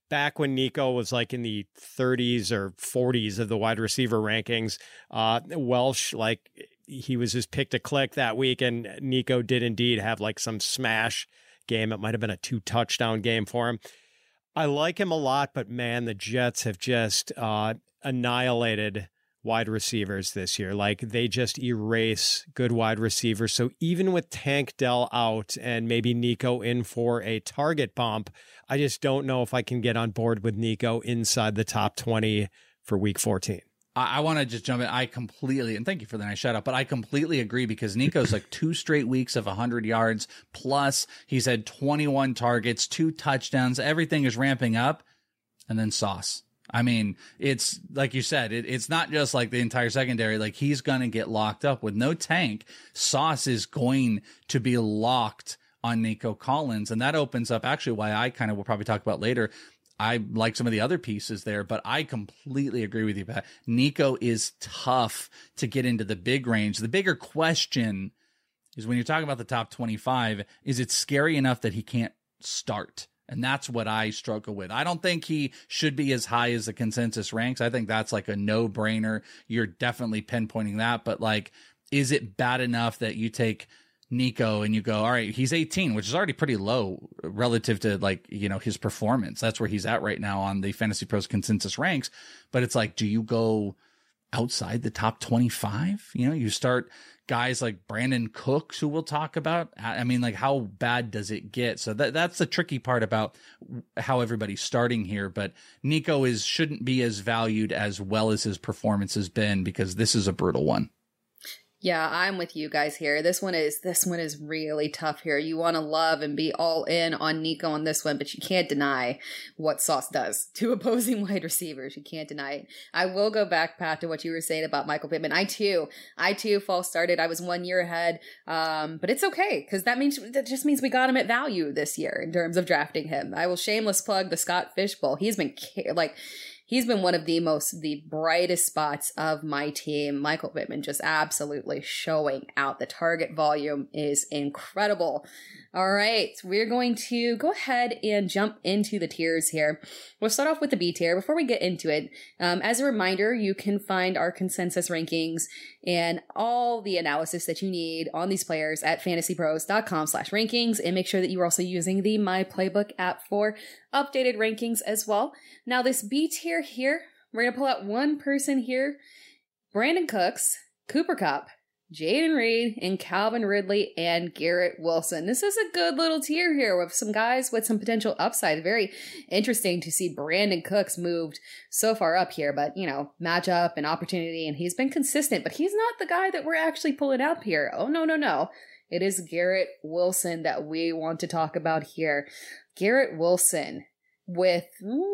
back when Nico was like in the thirties or forties of the wide receiver rankings, uh, Welsh, like he was his pick to click that week. And Nico did indeed have like some smash game. It might've been a two touchdown game for him. I like him a lot, but man, the Jets have just uh, annihilated wide receivers this year. Like they just erase good wide receivers. So even with Tank Dell out and maybe Nico in for a target bump, I just don't know if I can get on board with Nico inside the top twenty for week fourteen. I, I want to just jump in. I completely, and thank you for the nice shout out, but I completely agree because Nico's like two straight weeks of one hundred yards plus. He's had twenty-one targets, two touchdowns. Everything is ramping up. And then Sauce. I mean, it's like you said, it, it's not just like the entire secondary. Like he's going to get locked up with no Tank. Sauce is going to be locked on Nico Collins. And that opens up actually why I kind of will probably talk about later. I like some of the other pieces there, but I completely agree with you, Pat. Nico is tough to get into the big range. The bigger question is when you're talking about the top twenty-five, is it scary enough that he can't start? And that's what I struggle with. I don't think he should be as high as the consensus ranks. I think that's like a no-brainer. You're definitely pinpointing that. But like, is it bad enough that you take Nico and you go, all right, he's eighteen, which is already pretty low relative to like, you know, his performance. That's where he's at right now on the Fantasy Pros consensus ranks. But it's like, do you go outside the top twenty-five? You know, you start guys like Brandon Cooks, who we'll talk about. I mean, like, how bad does it get? So that that's the tricky part about how everybody's starting here. But Nico is shouldn't be as valued as well as his performance has been, because this is a brutal one. Yeah, I'm with you guys here. This one is this one is really tough here. You want to love and be all in on Nico on this one, but you can't deny what Sauce does to opposing wide receivers. You can't deny it. I will go back, Pat, to what you were saying about Michael Pittman. I too, I too false started. I was one year ahead, um, but it's okay because that means that just means we got him at value this year in terms of drafting him. I will shameless plug the Scott Fish Bowl. He's been like. He's been one of the most, the brightest spots of my team. Michael Pittman just absolutely showing out. The target volume is incredible. All right, we're going to go ahead and jump into the tiers here. We'll start off with the B tier. Before we get into it, um, as a reminder, you can find our consensus rankings and all the analysis that you need on these players at fantasypros.com slash rankings. And make sure that you're also using the My Playbook app for updated rankings as well. Now, this B tier here, we're going to pull out one person here. Brandon Cooks, Cooper Kupp, Jayden Reed, and Calvin Ridley, and Garrett Wilson. This is a good little tier here with some guys with some potential upside. Very interesting to see Brandon Cooks moved so far up here, but, you know, matchup and opportunity, and he's been consistent, but he's not the guy that we're actually pulling up here. Oh, no, no, no. It is Garrett Wilson that we want to talk about here. Garrett Wilson. With,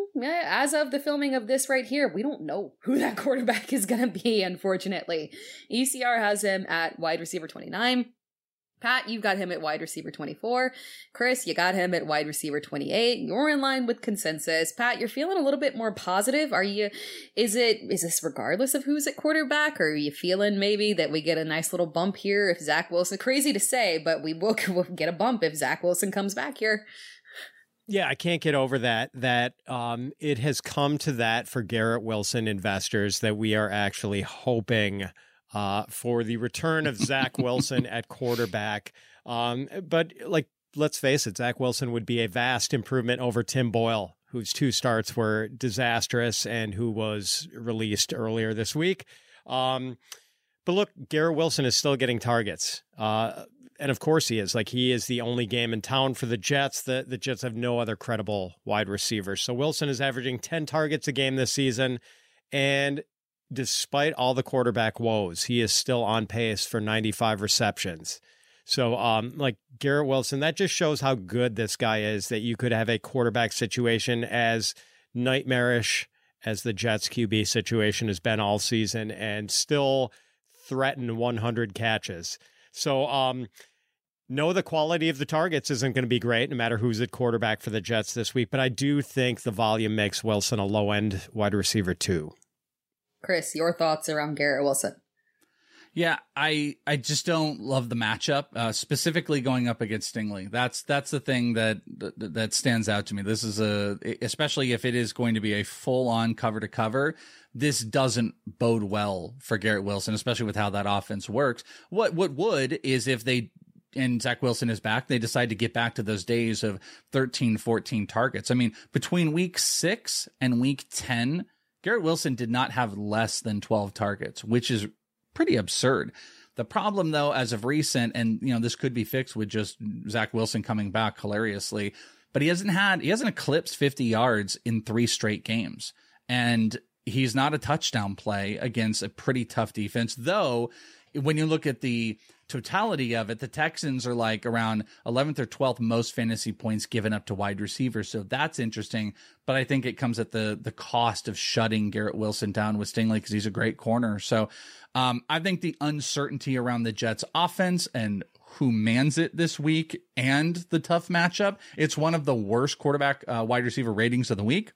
as of the filming of this right here, we don't know who that quarterback is going to be, unfortunately. E C R has him at wide receiver twenty-nine. Pat, you've got him at wide receiver twenty-four. Chris, you got him at wide receiver twenty-eight. You're in line with consensus. Pat, you're feeling a little bit more positive. Are you, is it, is this regardless of who's at quarterback? Or are you feeling maybe that we get a nice little bump here if Zach Wilson, crazy to say, but we will we'll get a bump if Zach Wilson comes back here? Yeah, I can't get over that, that um, it has come to that for Garrett Wilson investors that we are actually hoping uh, for the return of Zach Wilson at quarterback. Um, but like, let's face it, Zach Wilson would be a vast improvement over Tim Boyle, whose two starts were disastrous and who was released earlier this week. Um, but look, Garrett Wilson is still getting targets. Uh, And of course he is. Like, he is the only game in town for the Jets. The, the Jets have no other credible wide receivers. So Wilson is averaging ten targets a game this season. And despite all the quarterback woes, he is still on pace for ninety-five receptions. So, um, like, Garrett Wilson, that just shows how good this guy is, that you could have a quarterback situation as nightmarish as the Jets Q B situation has been all season and still threaten one hundred catches. So, um, no, the quality of the targets isn't going to be great, no matter who's at quarterback for the Jets this week. But I do think the volume makes Wilson a low-end wide receiver too. Chris, your thoughts around Garrett Wilson? Yeah, I I just don't love the matchup, uh, specifically going up against Stingley. That's that's the thing that, that that stands out to me. This is a, especially if it is going to be a full on cover to cover, this doesn't bode well for Garrett Wilson, especially with how that offense works. What what would is if they, and Zach Wilson is back, they decide to get back to those days of thirteen, fourteen targets. I mean, between week six and week ten, Garrett Wilson did not have less than twelve targets, which is pretty absurd. The problem, though, as of recent, and you know, this could be fixed with just Zach Wilson coming back hilariously, but he hasn't had, he hasn't eclipsed fifty yards in three straight games. And he's not a touchdown play against a pretty tough defense, though. When you look at the totality of it, the Texans are like around eleventh or twelfth most fantasy points given up to wide receivers. So that's interesting. But I think it comes at the the cost of shutting Garrett Wilson down with Stingley because he's a great corner. So um, I think the uncertainty around the Jets offense and who mans it this week and the tough matchup, it's one of the worst quarterback uh, wide receiver ratings of the week.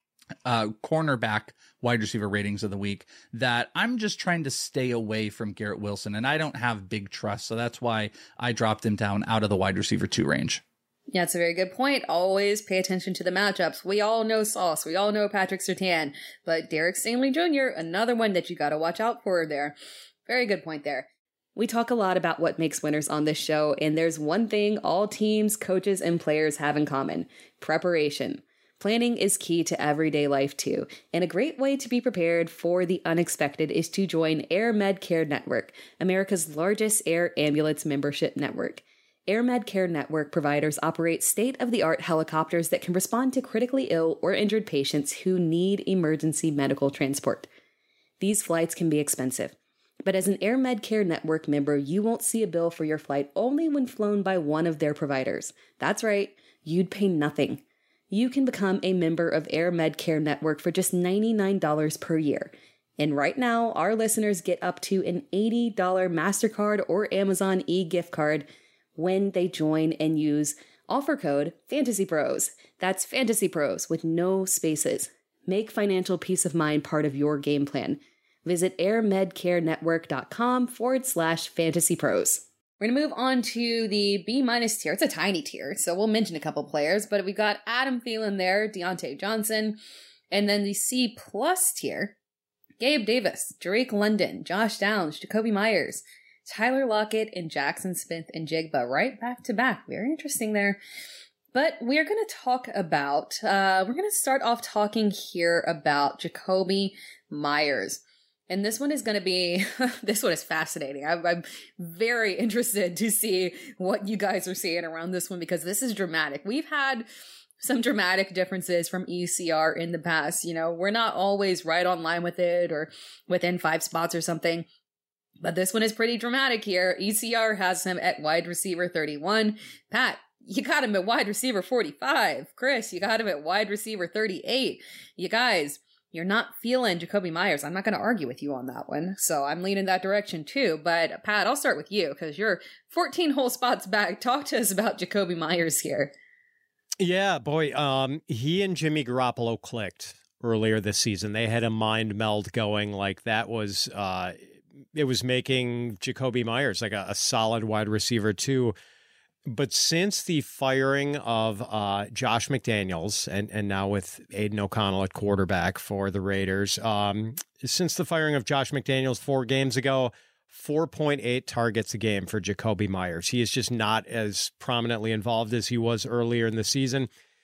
Uh, cornerback wide receiver ratings of the week, that I'm just trying to stay away from Garrett Wilson, and I don't have big trust, so that's why I dropped him down out of the wide receiver two range. Yeah, it's a very good point. Always pay attention to the matchups. We all know Sauce. We all know Patrick Surtain, but Derek Stingley Junior, another one that you got to watch out for there. Very good point there. We talk a lot about what makes winners on this show, and there's one thing all teams, coaches, and players have in common: preparation. Planning is key to everyday life too, and a great way to be prepared for the unexpected is to join AirMed Care Network, America's largest air ambulance membership network. AirMed Care Network providers operate state-of-the-art helicopters that can respond to critically ill or injured patients who need emergency medical transport. These flights can be expensive, but as an AirMed Care Network member, you won't see a bill for your flight only when flown by one of their providers. That's right, you'd pay nothing. You can become a member of AirMed Care Network for just ninety-nine dollars per year. And right now, our listeners get up to an eighty dollars MasterCard or Amazon e-gift card when they join and use offer code FANTASYPROS. That's FANTASYPROS with no spaces. Make financial peace of mind part of your game plan. Visit airmedcarenetwork.com forward slash FANTASYPROS. We're going to move on to the B-minus tier. It's a tiny tier, so we'll mention a couple players, but we've got Adam Thielen there, Deontay Johnson, and then the C-plus tier, Gabe Davis, Drake London, Josh Downs, Jakobi Meyers, Tyler Lockett, and Jackson Smith-Njigba, right back to back. Very interesting there. But we're going to talk about, uh, we're going to start off talking here about Jakobi Meyers. And this one is going to be, this one is fascinating. I'm, I'm very interested to see what you guys are seeing around this one, because this is dramatic. We've had some dramatic differences from E C R in the past. You know, we're not always right on line with it or within five spots or something. But this one is pretty dramatic here. E C R has him at wide receiver thirty-one. Pat, you got him at wide receiver forty-five. Chris, you got him at wide receiver thirty-eight. You guys, you're not feeling Jakobi Meyers. I'm not going to argue with you on that one. So I'm leaning that direction too. But Pat, I'll start with you because you're fourteen whole spots back. Talk to us about Jakobi Meyers here. Yeah, boy. Um, he and Jimmy Garoppolo clicked earlier this season. They had a mind meld going. Like that was, uh, it was making Jakobi Meyers like a, a solid wide receiver too. But since the firing of uh, Josh McDaniels and, and now with Aiden O'Connell at quarterback for the Raiders, um, since the firing of Josh McDaniels four games ago, four point eight targets a game for Jakobi Meyers. He is just not as prominently involved as he was earlier in the season.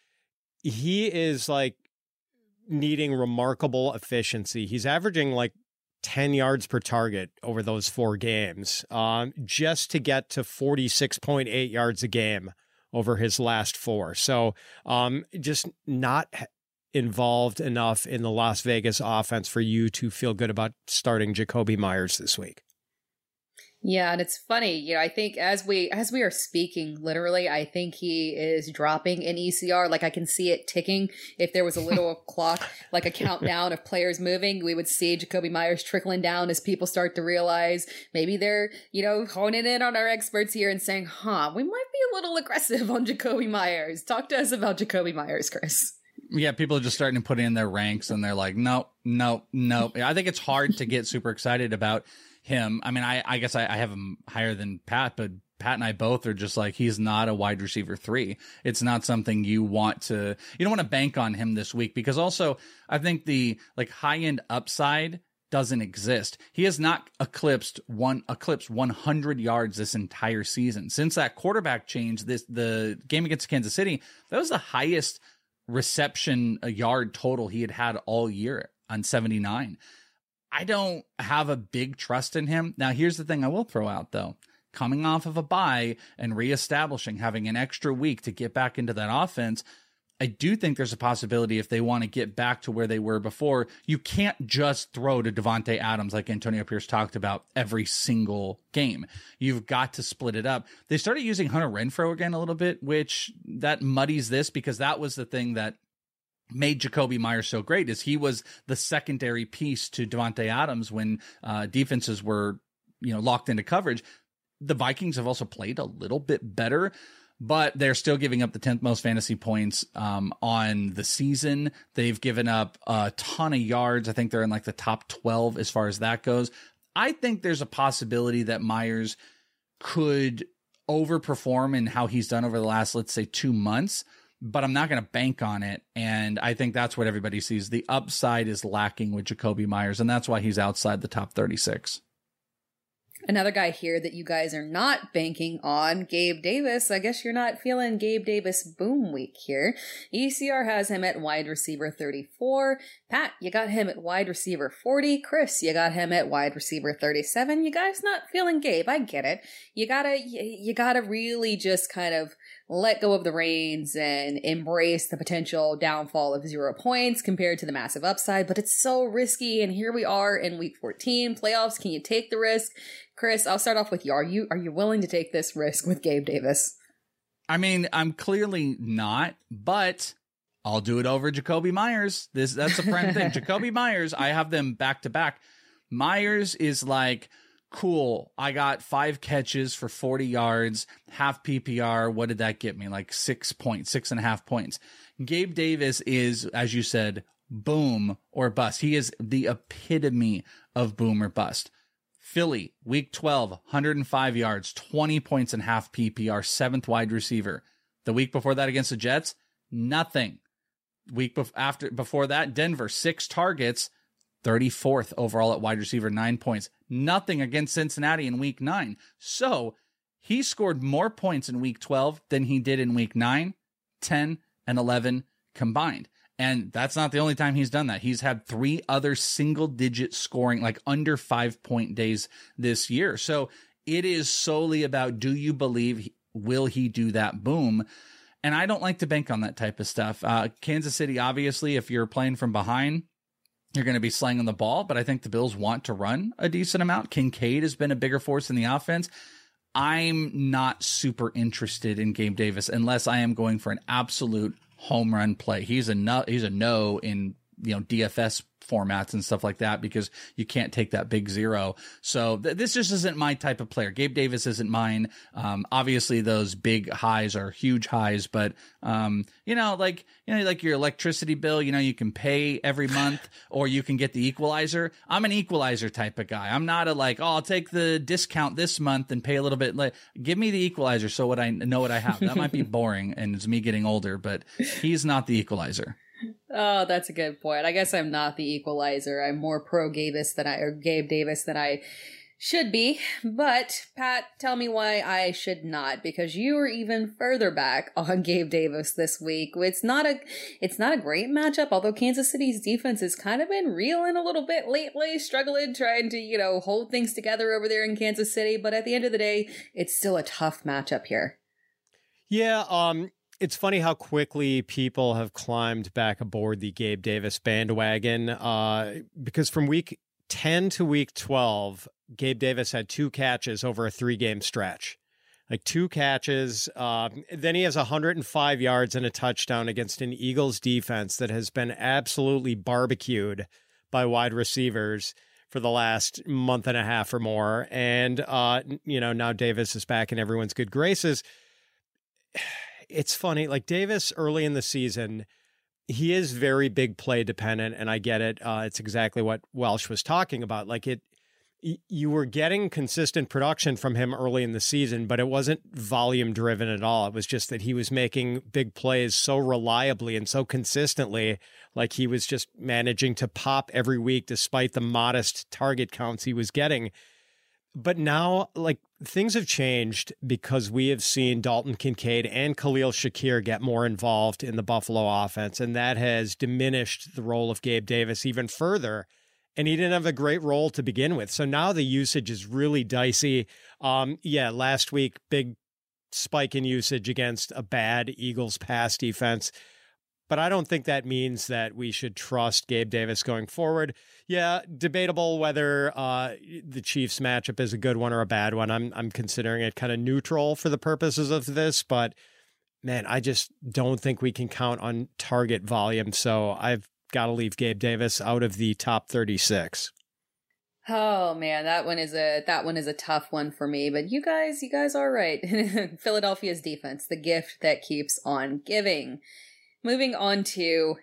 He is like needing remarkable efficiency. He's averaging like ten yards per target over those four games, um, just to get to forty-six point eight yards a game over his last four. So um, just not involved enough in the Las Vegas offense for you to feel good about starting Jakobi Meyers this week. Yeah, and it's funny, you know, I think as we as we are speaking, literally, I think he is dropping in E C R. Like I can see it ticking. If there was a little clock, like a countdown of players moving, we would see Jakobi Meyers trickling down as people start to realize maybe they're, you know, honing in on our experts here and saying, huh, we might be a little aggressive on Jakobi Meyers. Talk to us about Jakobi Meyers, Chris. Yeah, people are just starting to put in their ranks and they're like, nope, nope, nope. I think it's hard to get super excited about. him. I mean, I, I guess I, I have him higher than Pat, but Pat and I both are just like, he's not a wide receiver three. It's not something you want to, you don't want to bank on him this week, because also I think the like high end upside doesn't exist. He has not eclipsed one eclipsed one hundred yards this entire season. Since that quarterback change, this the game against Kansas City, that was the highest reception a yard total he had had all year on seventy-nine. I don't have a big trust in him. Now, here's the thing I will throw out, though. Coming off of a bye and reestablishing, having an extra week to get back into that offense, I do think there's a possibility if they want to get back to where they were before, you can't just throw to Davante Adams like Antonio Pierce talked about every single game. You've got to split it up. They started using Hunter Renfrow again a little bit, which that muddies this, because that was the thing that made Jakobi Meyers so great, is he was the secondary piece to Davante Adams when uh, defenses were, you know, locked into coverage. The Vikings have also played a little bit better, but they're still giving up the tenth most fantasy points um, on the season. They've given up a ton of yards. I think they're in like the top twelve as far as that goes. I think there's a possibility that Meyers could overperform in how he's done over the last, let's say, two months, but I'm not going to bank on it. And I think that's what everybody sees. The upside is lacking with Jakobi Meyers, and that's why he's outside the top thirty-six. Another guy here that you guys are not banking on, Gabe Davis. I guess you're not feeling Gabe Davis boom week here. E C R has him at wide receiver thirty-four. Pat, you got him at wide receiver forty. Chris, you got him at wide receiver thirty-seven. You guys not feeling Gabe. I get it. You gotta, you gotta really just kind of let go of the reins and embrace the potential downfall of zero points compared to the massive upside, but it's so risky. And here we are in week fourteen playoffs. Can you take the risk? Chris, I'll start off with you. Are you, are you willing to take this risk with Gabe Davis? I mean, I'm clearly not, but I'll do it over Jakobi Meyers. This, that's a prime thing. Jakobi Meyers, I have them back to back. Meyers is like, cool, I got five catches for forty yards, half P P R. What did that get me? Like six points, six and a half points. Gabe Davis is, as you said, boom or bust. He is the epitome of boom or bust. Philly, week twelve, one hundred five yards, twenty points and half P P R, seventh wide receiver. The week before that against the Jets, nothing. Week bef- after before that, Denver, six targets, thirty-fourth overall at wide receiver, nine points. Nothing against Cincinnati in week nine. So he scored more points in week twelve than he did in week nine, ten, and eleven combined. And that's not the only time he's done that. He's had three other single-digit scoring, like under five-point days this year. So it is solely about, do you believe, will he do that boom? And I don't like to bank on that type of stuff. Uh, Kansas City, obviously, if you're playing from behind, you're going to be slanging the ball, but I think the Bills want to run a decent amount. Kincaid has been a bigger force in the offense. I'm not super interested in Gabe Davis unless I am going for an absolute home run play. He's a no, he's a no in, you know, D F S formats and stuff like that, because you can't take that big zero. So th- this just isn't my type of player. Gabe Davis isn't mine. Um, obviously those big highs are huge highs, but um, you know, like, you know, like your electricity bill, you know, you can pay every month or you can get the equalizer. I'm an equalizer type of guy. I'm not a like, oh, I'll take the discount this month and pay a little bit. Like, give me the equalizer so what I know what I have. That might be boring and it's me getting older, but he's not the equalizer. Oh, that's a good point. I guess I'm not the equalizer. I'm more pro Davis than I, or Gabe Davis than I should be. But Pat, tell me why I should not, because you are even further back on Gabe Davis this week. It's not a, it's not a great matchup, although Kansas City's defense has kind of been reeling a little bit lately, struggling, trying to, you know, hold things together over there in Kansas City. But at the end of the day, it's still a tough matchup here. Yeah, um, it's funny how quickly people have climbed back aboard the Gabe Davis bandwagon, uh, because from week ten to week twelve, Gabe Davis had two catches over a three-game stretch. Like two catches. Uh, then he has one hundred five yards and a touchdown against an Eagles defense that has been absolutely barbecued by wide receivers for the last month and a half or more. And, uh, you know, now Davis is back in everyone's good graces. It's funny, like Davis early in the season, he is very big play dependent, and I get it. Uh, it's exactly what Welsh was talking about. Like it, you were getting consistent production from him early in the season, but it wasn't volume driven at all. It was just that he was making big plays so reliably and so consistently, like he was just managing to pop every week despite the modest target counts he was getting. But now, like, things have changed because we have seen Dalton Kincaid and Khalil Shakir get more involved in the Buffalo offense, and that has diminished the role of Gabe Davis even further. And he didn't have a great role to begin with. So now the usage is really dicey. Um, yeah, last week, big spike in usage against a bad Eagles pass defense. But I don't think that means that we should trust Gabe Davis going forward. Yeah, debatable whether uh, the Chiefs matchup is a good one or a bad one. I'm I'm considering it kind of neutral for the purposes of this. But, man, I just don't think we can count on target volume. So I've got to leave Gabe Davis out of the top thirty-six. Oh man, that one is a that one is a tough one for me. But you guys, you guys are right. Philadelphia's defense, the gift that keeps on giving. Moving on to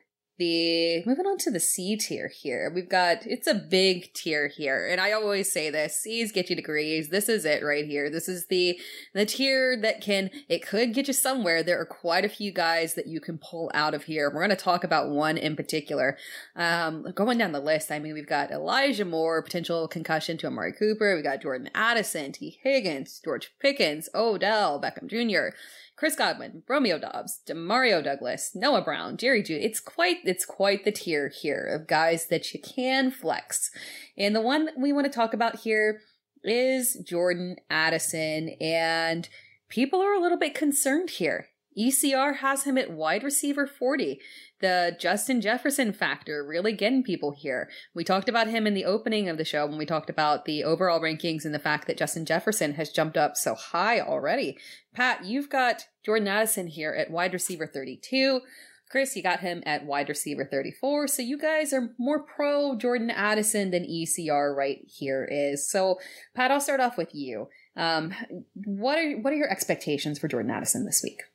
the moving on to the C tier here. We've got it's a big tier here, and I always say this: C's get you degrees. This is it right here. This is the the tier that can it could get you somewhere. There are quite a few guys that you can pull out of here. We're going to talk about one in particular. Um, going down the list, I mean, we've got Elijah Moore, potential concussion to Amari Cooper. We got Jordan Addison, T. Higgins, George Pickens, Odell Beckham Junior, Chris Godwin, Romeo Doubs, Demario Douglas, Noah Brown, Jerry Jeudy. It's quite, it's quite the tier here of guys that you can flex. And the one we want to talk about here is Jordan Addison. And people are a little bit concerned here. E C R has him at wide receiver forty. The Justin Jefferson factor really getting people here. We talked about him in the opening of the show when we talked about the overall rankings and the fact that Justin Jefferson has jumped up so high already. Pat, you've got Jordan Addison here at wide receiver thirty-two. Chris, you got him at wide receiver thirty-four. So you guys are more pro Jordan Addison than E C R right here is. So Pat, I'll start off with you. Um, what are what are your expectations for Jordan Addison this week?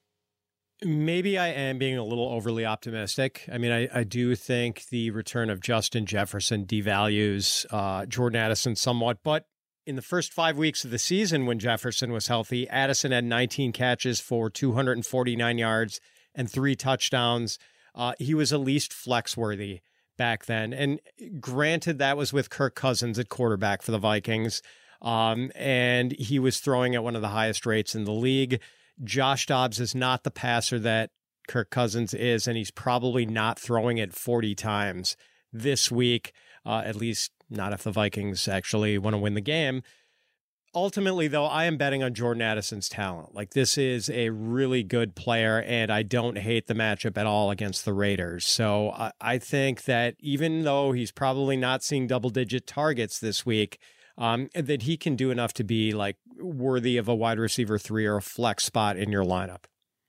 Maybe I am being a little overly optimistic. I mean, I, I do think the return of Justin Jefferson devalues uh, Jordan Addison somewhat. But in the first five weeks of the season when Jefferson was healthy, Addison had nineteen catches for two hundred forty-nine yards and three touchdowns. Uh, he was at least flex-worthy back then. And granted, that was with Kirk Cousins at quarterback for the Vikings. Um, and he was throwing at one of the highest rates in the league. Josh Dobbs is not the passer that Kirk Cousins is, and he's probably not throwing it forty times this week, uh, at least not if the Vikings actually want to win the game. Ultimately, though, I am betting on Jordan Addison's talent. Like, this is a really good player, and I don't hate the matchup at all against the Raiders. So I, I think that even though he's probably not seeing double-digit targets this week, Um, that he can do enough to be like worthy of a wide receiver three or a flex spot in your lineup.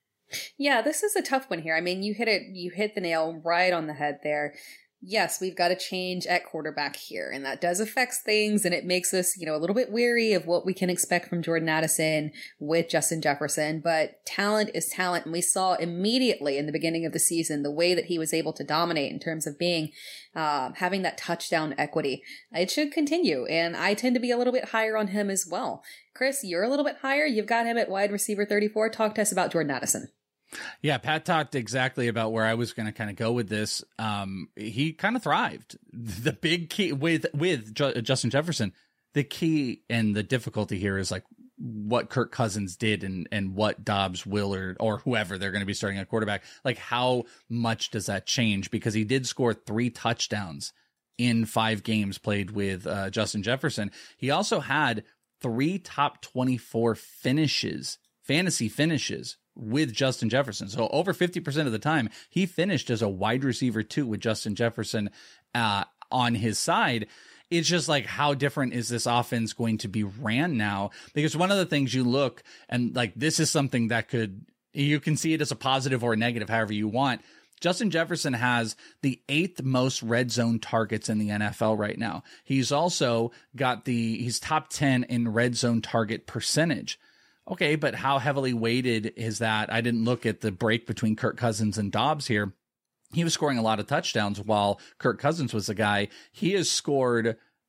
Yeah, this is a tough one here. I mean, you hit it, you hit the nail right on the head there. Yes, we've got a change at quarterback here, and that does affect things, and it makes us, you know, a little bit weary of what we can expect from Jordan Addison with Justin Jefferson, but talent is talent, and we saw immediately in the beginning of the season the way that he was able to dominate in terms of being, uh, having that touchdown equity. It should continue, and I tend to be a little bit higher on him as well. Chris, you're a little bit higher. You've got him at wide receiver thirty-four. Talk to us about Jordan Addison. Yeah, Pat talked exactly about where I was going to kind of go with this. Um, he kind of thrived. The big key with with Ju- Justin Jefferson, the key and the difficulty here is like what Kirk Cousins did and and what Dobbs, Willard, or whoever they're going to be starting at quarterback. Like, how much does that change? Because he did score three touchdowns in five games played with uh, Justin Jefferson. He also had three top twenty-four finishes, fantasy finishes, with Justin Jefferson. So over fifty percent of the time, he finished as a wide receiver two with Justin Jefferson uh, on his side. It's just like, how different is this offense going to be ran now? Because one of the things you look, and like, this is something that could, you can see it as a positive or a negative, however you want. Justin Jefferson has the eighth most red zone targets in the N F L right now. He's also got the, he's top ten in red zone target percentage. Okay, but how heavily weighted is that? I didn't look at the break between Kirk Cousins and Dobbs here. He was scoring a lot of touchdowns while Kirk Cousins was the guy. He has scored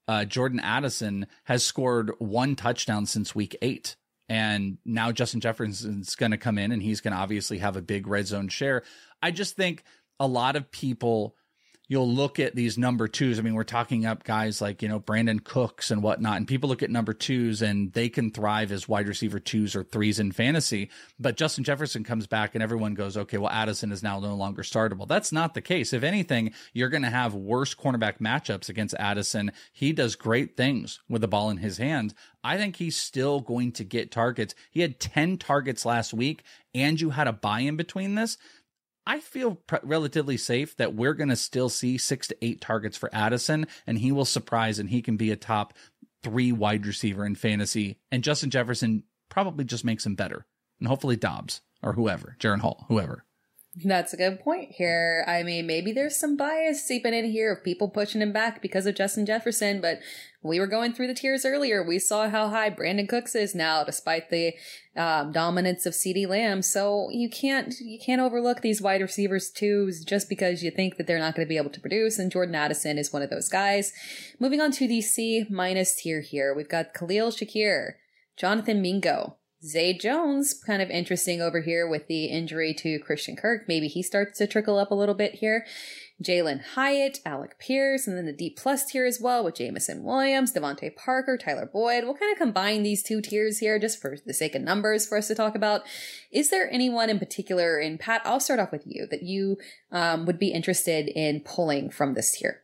uh, Jordan Addison has scored one touchdown since week eight. And now Justin Jefferson's going to come in and he's going to obviously have a big red zone share. I just think a lot of people, you'll look at these number twos. I mean, we're talking up guys like, you know, Brandon Cooks and whatnot, and people look at number twos and they can thrive as wide receiver twos or threes in fantasy. But Justin Jefferson comes back and everyone goes, okay, well, Addison is now no longer startable. That's not the case. If anything, you're going to have worse cornerback matchups against Addison. He does great things with the ball in his hand. I think he's still going to get targets. He had ten targets last week and you had a buy in between this. I feel pre- relatively safe that we're going to still see six to eight targets for Addison, and he will surprise and he can be a top three wide receiver in fantasy. And Justin Jefferson probably just makes him better. And hopefully Dobbs or whoever, Jaren Hall, whoever. That's a good point here. I mean, maybe there's some bias seeping in here of people pushing him back because of Justin Jefferson, but we were going through the tiers earlier. We saw how high Brandon Cooks is now, despite the um, dominance of CeeDee Lamb. So you can't you can't overlook these wide receivers too, just because you think that they're not going to be able to produce. And Jordan Addison is one of those guys. Moving on to the C minus tier here, we've got Khalil Shakir, Jonathan Mingo, Zay Jones, kind of interesting over here with the injury to Christian Kirk. Maybe he starts to trickle up a little bit here. Jalen Hyatt, Alec Pierce, and then the D plus tier as well with Jameson Williams, Devontae Parker, Tyler Boyd. We'll kind of combine these two tiers here just for the sake of numbers for us to talk about. Is there anyone in particular, and Pat, I'll start off with you, that you um, would be interested in pulling from this tier?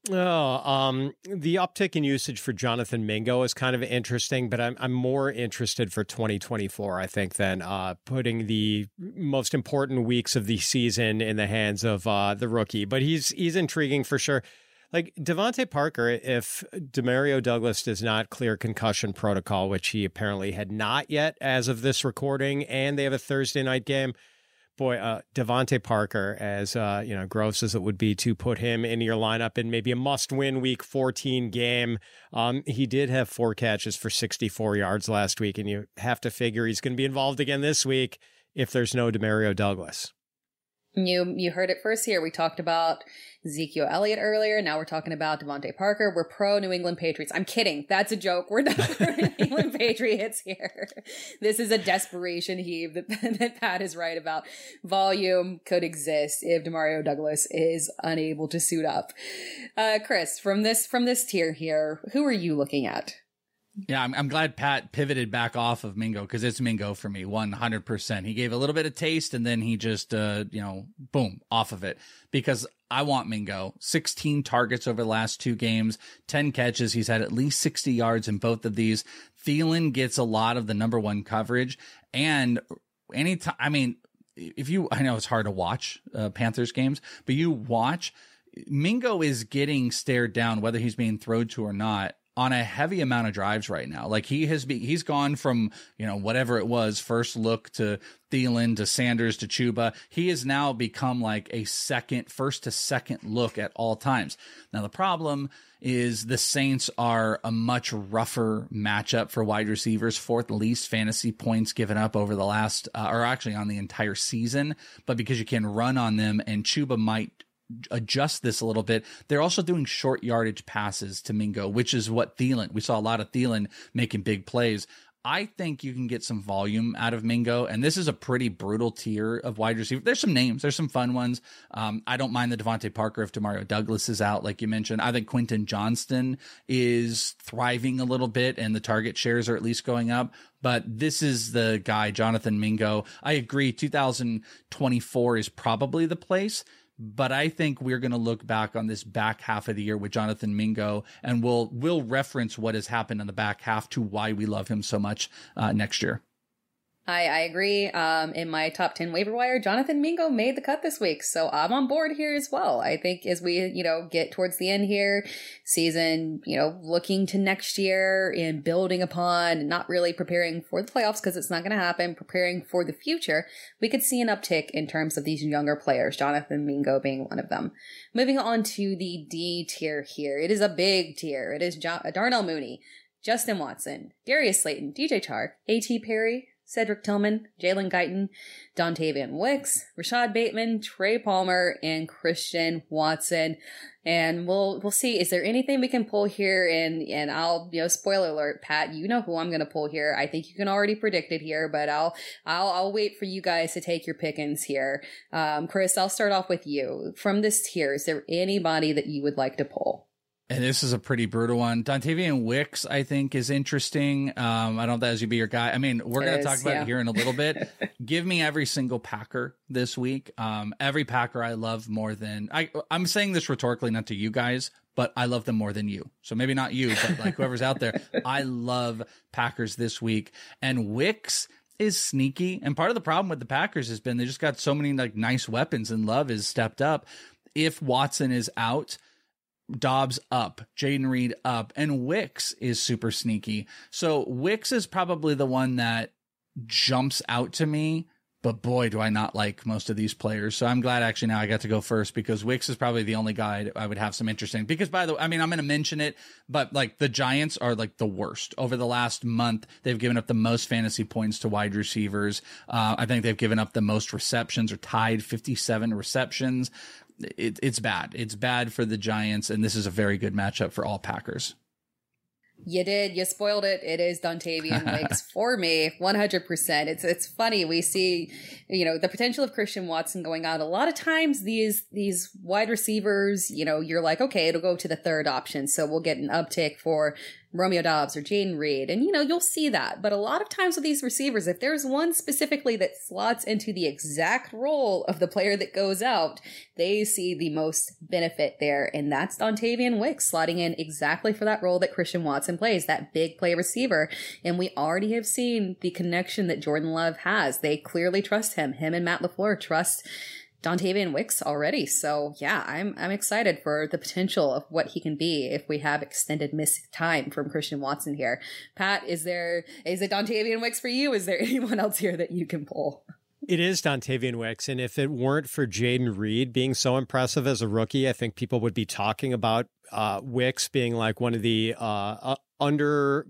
Oh, um, the uptick in usage for Jonathan Mingo is kind of interesting, but I'm I'm more interested for twenty twenty-four, I think, than uh, putting the most important weeks of the season in the hands of uh, the rookie. But he's he's intriguing for sure. Like Devontae Parker, if Demario Douglas does not clear concussion protocol, which he apparently had not yet as of this recording, and they have a Thursday night game. Boy, uh, Devontae Parker, as uh, you know, gross as it would be to put him in your lineup in maybe a must-win Week fourteen game, um, he did have four catches for sixty-four yards last week, and you have to figure he's going to be involved again this week if there's no Demario Douglas. You you heard it first here. We talked about Ezekiel Elliott earlier. Now we're talking about Devontae Parker. We're pro New England Patriots. I'm kidding. That's a joke. We're not pro New England Patriots here. This is a desperation heave that, that Pat is right about. Volume could exist if Demario Douglas is unable to suit up. Uh, Chris, from this from this tier here, who are you looking at? Yeah, I'm, I'm glad Pat pivoted back off of Mingo because it's Mingo for me, one hundred percent. He gave a little bit of taste and then he just, uh, you know, boom, off of it because I want Mingo. sixteen targets over the last two games, ten catches. He's had at least sixty yards in both of these. Thielen gets a lot of the number one coverage. And anytime, I mean, if you, I know it's hard to watch uh, Panthers games, but you watch, Mingo is getting stared down, whether he's being thrown to or not, on a heavy amount of drives right now. Like he has be, he's gone from, you know, whatever it was, first look to Thielen to Sanders to Chuba. He has now become like a second, first to second look at all times. Now the problem is the Saints are a much rougher matchup for wide receivers, fourth least fantasy points given up over the last, uh, or actually on the entire season. But because you can run on them and Chuba might adjust this a little bit. They're also doing short yardage passes to Mingo, which is what Thielen, we saw a lot of Thielen making big plays. I think you can get some volume out of Mingo, and this is a pretty brutal tier of wide receiver. There's some names, there's some fun ones. Um, I don't mind the Devontae Parker if Demario Douglas is out, like you mentioned. I think Quentin Johnston is thriving a little bit, and the target shares are at least going up. But this is the guy, Jonathan Mingo. I agree, two thousand twenty-four is probably the place. But I think we're going to look back on this back half of the year with Jonathan Mingo, and we'll we'll reference what has happened in the back half to why we love him so much uh, next year. I, I agree. Um, in my top ten waiver wire, Jonathan Mingo made the cut this week, so I'm on board here as well. I think as we, you know, get towards the end here, season, you know, looking to next year and building upon, not really preparing for the playoffs because it's not going to happen, preparing for the future, we could see an uptick in terms of these younger players, Jonathan Mingo being one of them. Moving on to the D tier here. It is a big tier. It is jo- Darnell Mooney, Justin Watson, Darius Slayton, D J Chark, A T Perry, Cedric Tillman, Jalen Guyton, Dontavian Wicks, Rashad Bateman, Trey Palmer, and Christian Watson. And we'll we'll see. Is there anything we can pull here? And and I'll, you know, spoiler alert, Pat, you know who I'm going to pull here. I think you can already predict it here, but I'll I'll I'll wait for you guys to take your pickings here. Um, Chris, I'll start off with you. From this tier, is there anybody that you would like to pull? And this is a pretty brutal one. Dontavian Wicks, I think, is interesting. Um, I don't know if that should be your guy. I mean, we're going to talk about yeah. it here in a little bit. Give me every single Packer this week. Um, every Packer I love more than I. I'm saying this rhetorically, not to you guys, but I love them more than you. So maybe not you, but like whoever's out there. I love Packers this week, and Wicks is sneaky. And part of the problem with the Packers has been they just got so many like nice weapons, and Love has stepped up. If Watson is out, Dobbs up, Jayden Reed up, and Wicks is super sneaky. So Wicks is probably the one that jumps out to me, but boy, do I not like most of these players. So I'm glad actually now I got to go first, because Wicks is probably the only guy I would have some interest in. Because by the way, I mean, I'm going to mention it, but like the Giants are like the worst. Over the last month, they've given up the most fantasy points to wide receivers. Uh, I think they've given up the most receptions, or tied fifty-seven receptions. It, it's bad. It's bad for the Giants, and this is a very good matchup for all Packers. You did. You spoiled it. It is Dontavian Wicks for me, one hundred percent. It's it's funny. We see, you know, the potential of Christian Watson going out. A lot of times these these wide receivers, you know, you're like, okay, it'll go to the third option. So we'll get an uptick for Romeo Dobbs or Jayden Reed. And, you know, you'll see that. But a lot of times with these receivers, if there's one specifically that slots into the exact role of the player that goes out, they see the most benefit there. And that's Dontavian Wicks slotting in exactly for that role that Christian Watson plays, that big play receiver. And we already have seen the connection that Jordan Love has. They clearly trust him. Him and Matt LaFleur trust Dontavian Wicks already. So yeah, I'm I'm excited for the potential of what he can be if we have extended missed time from Christian Watson here. Pat, is there is it Dontavian Wicks for you? Is there anyone else here that you can pull? It is Dontavian Wicks, and if it weren't for Jayden Reed being so impressive as a rookie, I think people would be talking about uh, Wicks being like one of the uh, uh, under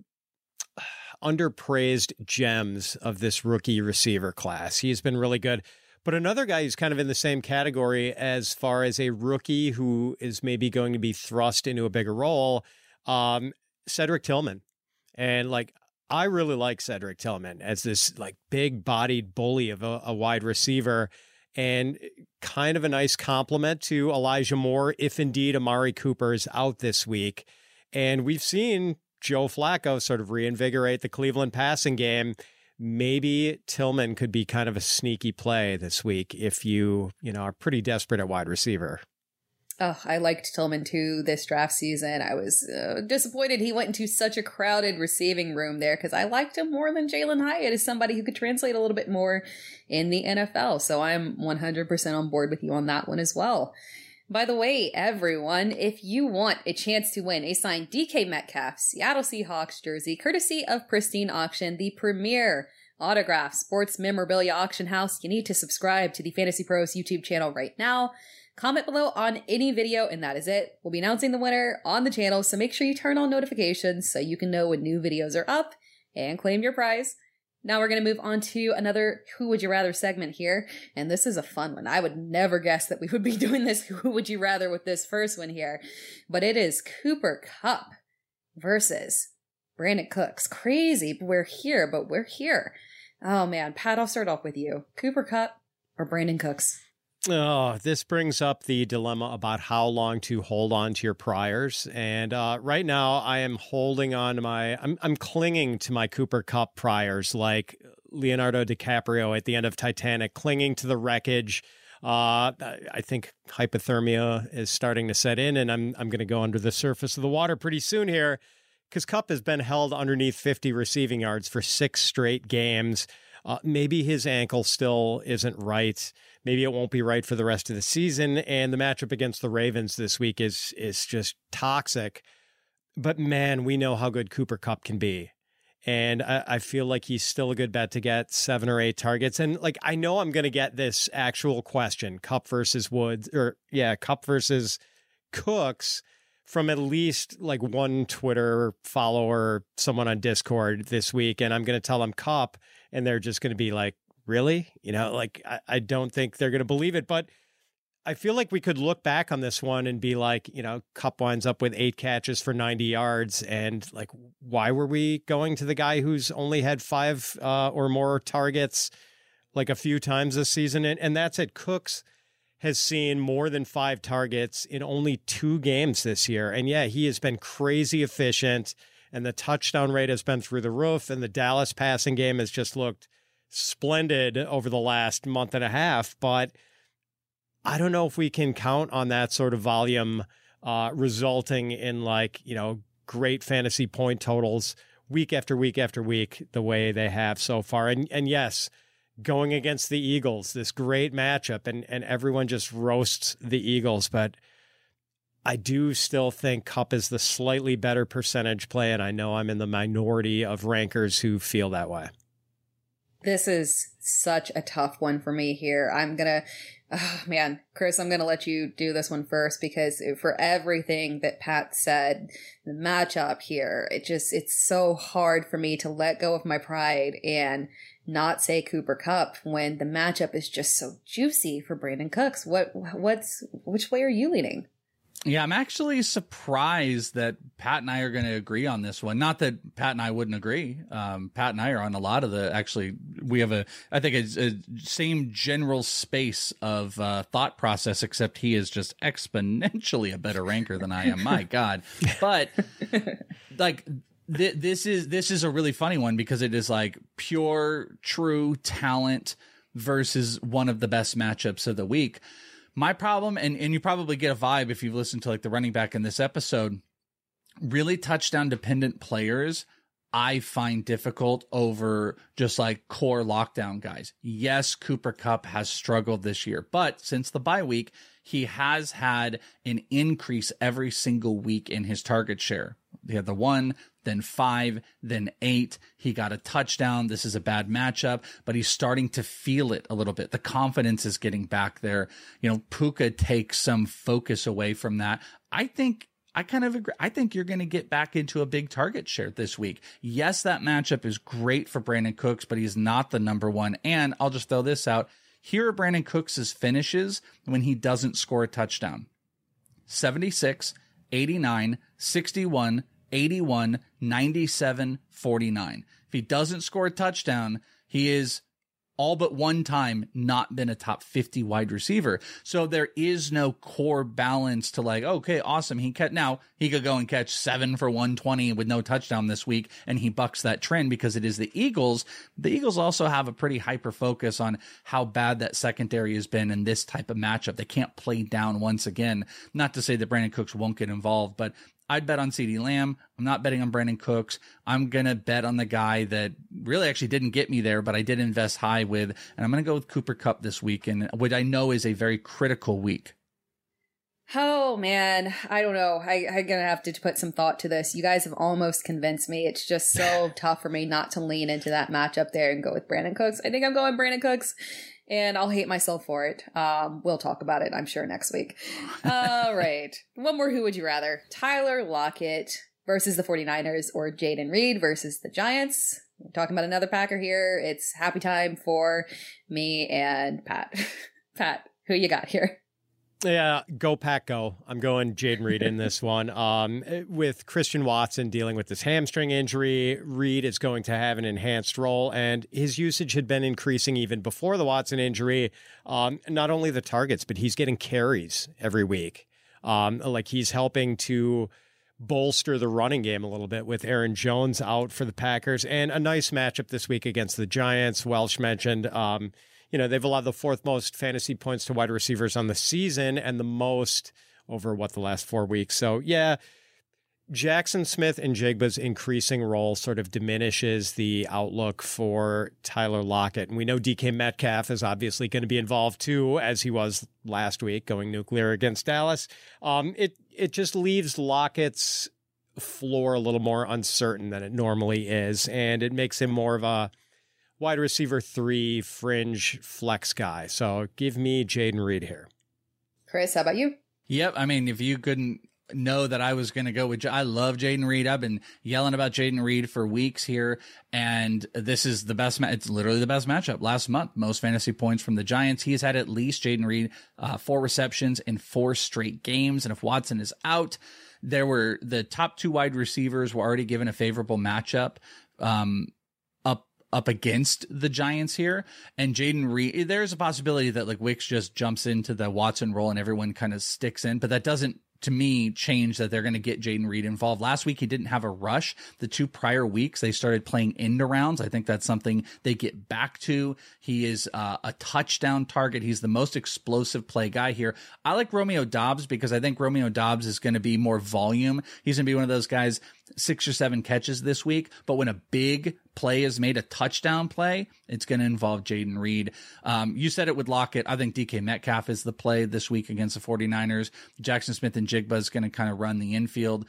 underpraised gems of this rookie receiver class. He's been really good. But another guy who's kind of in the same category as far as a rookie who is maybe going to be thrust into a bigger role, um, Cedric Tillman. And like, I really like Cedric Tillman as this like big bodied bully of a, a wide receiver, and kind of a nice compliment to Elijah Moore if indeed Amari Cooper is out this week. And we've seen Joe Flacco sort of reinvigorate the Cleveland passing game. Maybe Tillman could be kind of a sneaky play this week if you, you know, are pretty desperate at wide receiver. Oh, I liked Tillman too this draft season. I was uh, disappointed he went into such a crowded receiving room there, because I liked him more than Jalen Hyatt as somebody who could translate a little bit more in the N F L. So I'm one hundred percent on board with you on that one as well. By the way, everyone, if you want a chance to win a signed D K Metcalf Seattle Seahawks jersey, courtesy of Pristine Auction, the premier autograph sports memorabilia auction house, you need to subscribe to the Fantasy Pros YouTube channel right now. Comment below on any video, and that is it. We'll be announcing the winner on the channel, so make sure you turn on notifications so you can know when new videos are up and claim your prize. Now we're going to move on to another Who Would You Rather segment here, and this is a fun one. I would never guess that we would be doing this Who Would You Rather with this first one here, but it is Cooper Kupp versus Brandin Cooks. Crazy, we're here, but we're here. Oh man, Pat, I'll start off with you. Cooper Kupp or Brandin Cooks? Oh, this brings up the dilemma about how long to hold on to your priors. And uh, right now I am holding on to my, I'm, I'm clinging to my Cooper Kupp priors like Leonardo DiCaprio at the end of Titanic, clinging to the wreckage. Uh, I think hypothermia is starting to set in, and I'm, I'm going to go under the surface of the water pretty soon here, because Kupp has been held underneath fifty receiving yards for six straight games. Uh, maybe his ankle still isn't right. Maybe it won't be right for the rest of the season. And the matchup against the Ravens this week is is just toxic. But man, we know how good Cooper Kupp can be. And I, I feel like he's still a good bet to get seven or eight targets. And like, I know I'm going to get this actual question, Kupp versus Woods, or yeah, Kupp versus Cooks, from at least like one Twitter follower, someone on Discord this week. And I'm going to tell them Kupp. and they're just going to be like, really? You know, like, I, I don't think they're going to believe it. But I feel like we could look back on this one and be like, you know, Kupp winds up with eight catches for ninety yards. And like, why were we going to the guy who's only had five uh, or more targets like a few times this season? And, and that's it. Cooks has seen more than five targets in only two games this year. And yeah, he has been crazy efficient, and the touchdown rate has been through the roof, and the Dallas passing game has just looked splendid over the last month and a half. But I don't know if we can count on that sort of volume uh, resulting in, like, you know, great fantasy point totals week after week after week the way they have so far. And and yes, going against the Eagles, this great matchup, and, and everyone just roasts the Eagles. But I do still think Kupp is the slightly better percentage play, and I know I'm in the minority of rankers who feel that way. This is such a tough one for me here. I'm going to, oh man, Chris, I'm going to let you do this one first, because for everything that Pat said, the matchup here, it just, it's so hard for me to let go of my pride and not say Cooper Kupp when the matchup is just so juicy for Brandin Cooks. What, what's, which way are you leaning? Yeah, I'm actually surprised that Pat and I are going to agree on this one. Not that Pat and I wouldn't agree. Um, Pat and I are on a lot of the, actually, we have a, I think it's a same general space of uh, thought process, except he is just exponentially a better ranker than I am. My God. But like, th- this is, this is a really funny one, because it is like pure, true talent versus one of the best matchups of the week. My problem, and, and you probably get a vibe if you've listened to like the running back in this episode, really touchdown dependent players I find difficult over just like core lockdown guys. Yes, Cooper Kupp has struggled this year, but since the bye week, he has had an increase every single week in his target share. He had the one, then five, then eight. He got a touchdown. This is a bad matchup, but he's starting to feel it a little bit. The confidence is getting back there. You know, Puka takes some focus away from that. I think I kind of agree. I think you're going to get back into a big target share this week. Yes, that matchup is great for Brandin Cooks, but he's not the number one. And I'll just throw this out. Here are Brandin Cooks' finishes when he doesn't score a touchdown. seventy-six, eighty-nine, sixty-one, eighty-one, ninety-seven, forty-nine. If he doesn't score a touchdown, he is all but one time not been a top fifty wide receiver. So there is no core balance to like, okay, awesome. He catch now he could go and catch seven for one twenty with no touchdown this week, and he bucks that trend because it is the Eagles. The Eagles also have a pretty hyper focus on how bad that secondary has been in this type of matchup. They can't play down once again. Not to say that Brandin Cooks won't get involved, but I'd bet on CeeDee Lamb. I'm not betting on Brandin Cooks. I'm going to bet on the guy that really actually didn't get me there, but I did invest high with, and I'm going to go with Cooper Kupp this week, and what I know is a very critical week. Oh, man. I don't know. I, I'm going to have to put some thought to this. You guys have almost convinced me. It's just so tough for me not to lean into that matchup there and go with Brandin Cooks. I think I'm going Brandin Cooks, and I'll hate myself for it. Um, we'll talk about it, I'm sure, next week. All right. One more Who Would You Rather? Tyler Lockett versus the 49ers, or Jayden Reed versus the Giants. We're talking about another Packer here. It's happy time for me and Pat. Pat, who you got here? Yeah, go Pack, go. I'm going Jayden Reed in this one. Um, with Christian Watson dealing with this hamstring injury, Reed is going to have an enhanced role, and his usage had been increasing even before the Watson injury. Um, not only the targets, but he's getting carries every week. Um, like he's helping to bolster the running game a little bit with Aaron Jones out for the Packers, and a nice matchup this week against the Giants. Welsh mentioned, um, you know, they've allowed the fourth most fantasy points to wide receivers on the season and the most over, what, the last four weeks. So, yeah, Jackson Smith and Jigba's increasing role sort of diminishes the outlook for Tyler Lockett. And we know D K Metcalf is obviously going to be involved too, as he was last week, going nuclear against Dallas. Um, it, it just leaves Lockett's floor a little more uncertain than it normally is, and it makes him more of a wide receiver three fringe flex guy. So give me Jayden Reed here. Chris, how about you? Yep. I mean, if you couldn't know that I was going to go with, I love Jayden Reed. I've been yelling about Jayden Reed for weeks here. And this is the best, ma- it's literally the best matchup last month. Most fantasy points from the Giants. He's had at least Jayden Reed, uh, four receptions in four straight games. And if Watson is out, there were the top two wide receivers were already given a favorable matchup, um, up, up against the Giants here. And Jayden Reed, there's a possibility that like Wicks just jumps into the Watson role and everyone kind of sticks in, but that doesn't, to me, change that they're going to get Jayden Reed involved. Last week, he didn't have a rush. The two prior weeks, they started playing end arounds. I think that's something they get back to. He is uh, a touchdown target. He's the most explosive play guy here. I like Romeo Doubs because I think Romeo Doubs is going to be more volume. He's going to be one of those guys, six or seven catches this week. But when a big play is made, a touchdown play, it's going to involve Jayden Reed. Um, you said it with Lockett. I think D K Metcalf is the play this week against the 49ers. Jackson Smith and Jigba is going to kind of run the infield.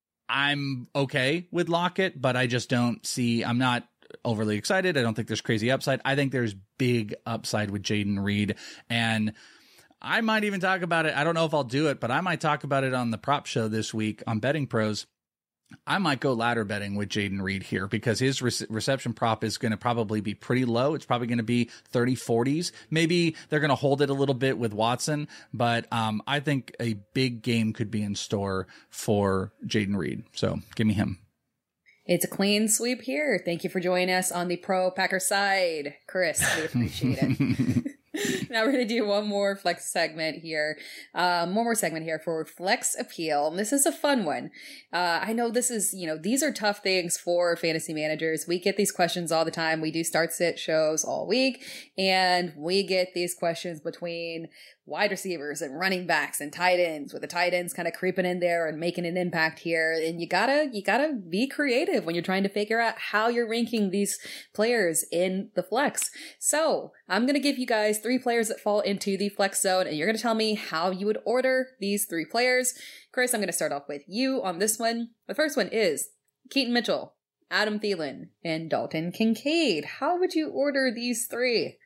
I'm okay with Lockett, but I just don't see, I'm not overly excited. I don't think there's crazy upside. I think there's big upside with Jayden Reed. And I might even talk about it. I don't know if I'll do it, but I might talk about it on the prop show this week on Betting Pros. I might go ladder betting with Jayden Reed here because his re- reception prop is going to probably be pretty low. It's probably going to be thirty forties. Maybe they're going to hold it a little bit with Watson, but um, I think a big game could be in store for Jayden Reed. So give me him. It's a clean sweep here. Thank you for joining us on the Pro Packer side. Chris, we appreciate it. Now we're going to do one more flex segment here. Um, one more segment here for Flex Appeal. And this is a fun one. Uh, I know this is, you know, these are tough things for fantasy managers. We get these questions all the time. We do start sit shows all week, and we get these questions between wide receivers and running backs and tight ends, with the tight ends kind of creeping in there and making an impact here. And you gotta, you gotta be creative when you're trying to figure out how you're ranking these players in the flex. So I'm going to give you guys three players that fall into the flex zone, and you're going to tell me how you would order these three players. Chris, I'm going to start off with you on this one. The first one is Keaton Mitchell, Adam Thielen, and Dalton Kincaid. How would you order these three?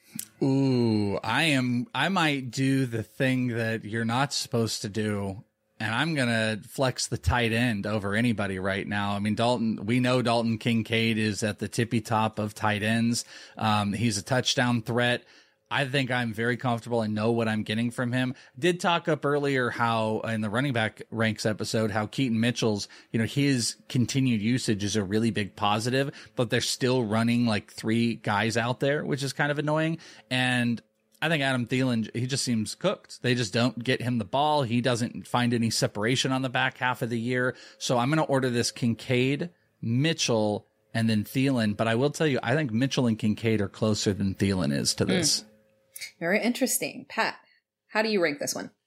Ooh, I am, I might do the thing that you're not supposed to do, and I'm going to flex the tight end over anybody right now. I mean, Dalton, we know Dalton Kincaid is at the tippy top of tight ends. Um, he's a touchdown threat. I think I'm very comfortable and know what I'm getting from him. Did talk up earlier how in the running back ranks episode, how Keaton Mitchell's, you know, his continued usage is a really big positive, but they're still running like three guys out there, which is kind of annoying. And I think Adam Thielen, he just seems cooked. They just don't get him the ball. He doesn't find any separation on the back half of the year. So I'm going to order this Kincaid, Mitchell, and then Thielen. But I will tell you, I think Mitchell and Kincaid are closer than Thielen is to this. Mm. Very interesting. Pat, how do you rank this one?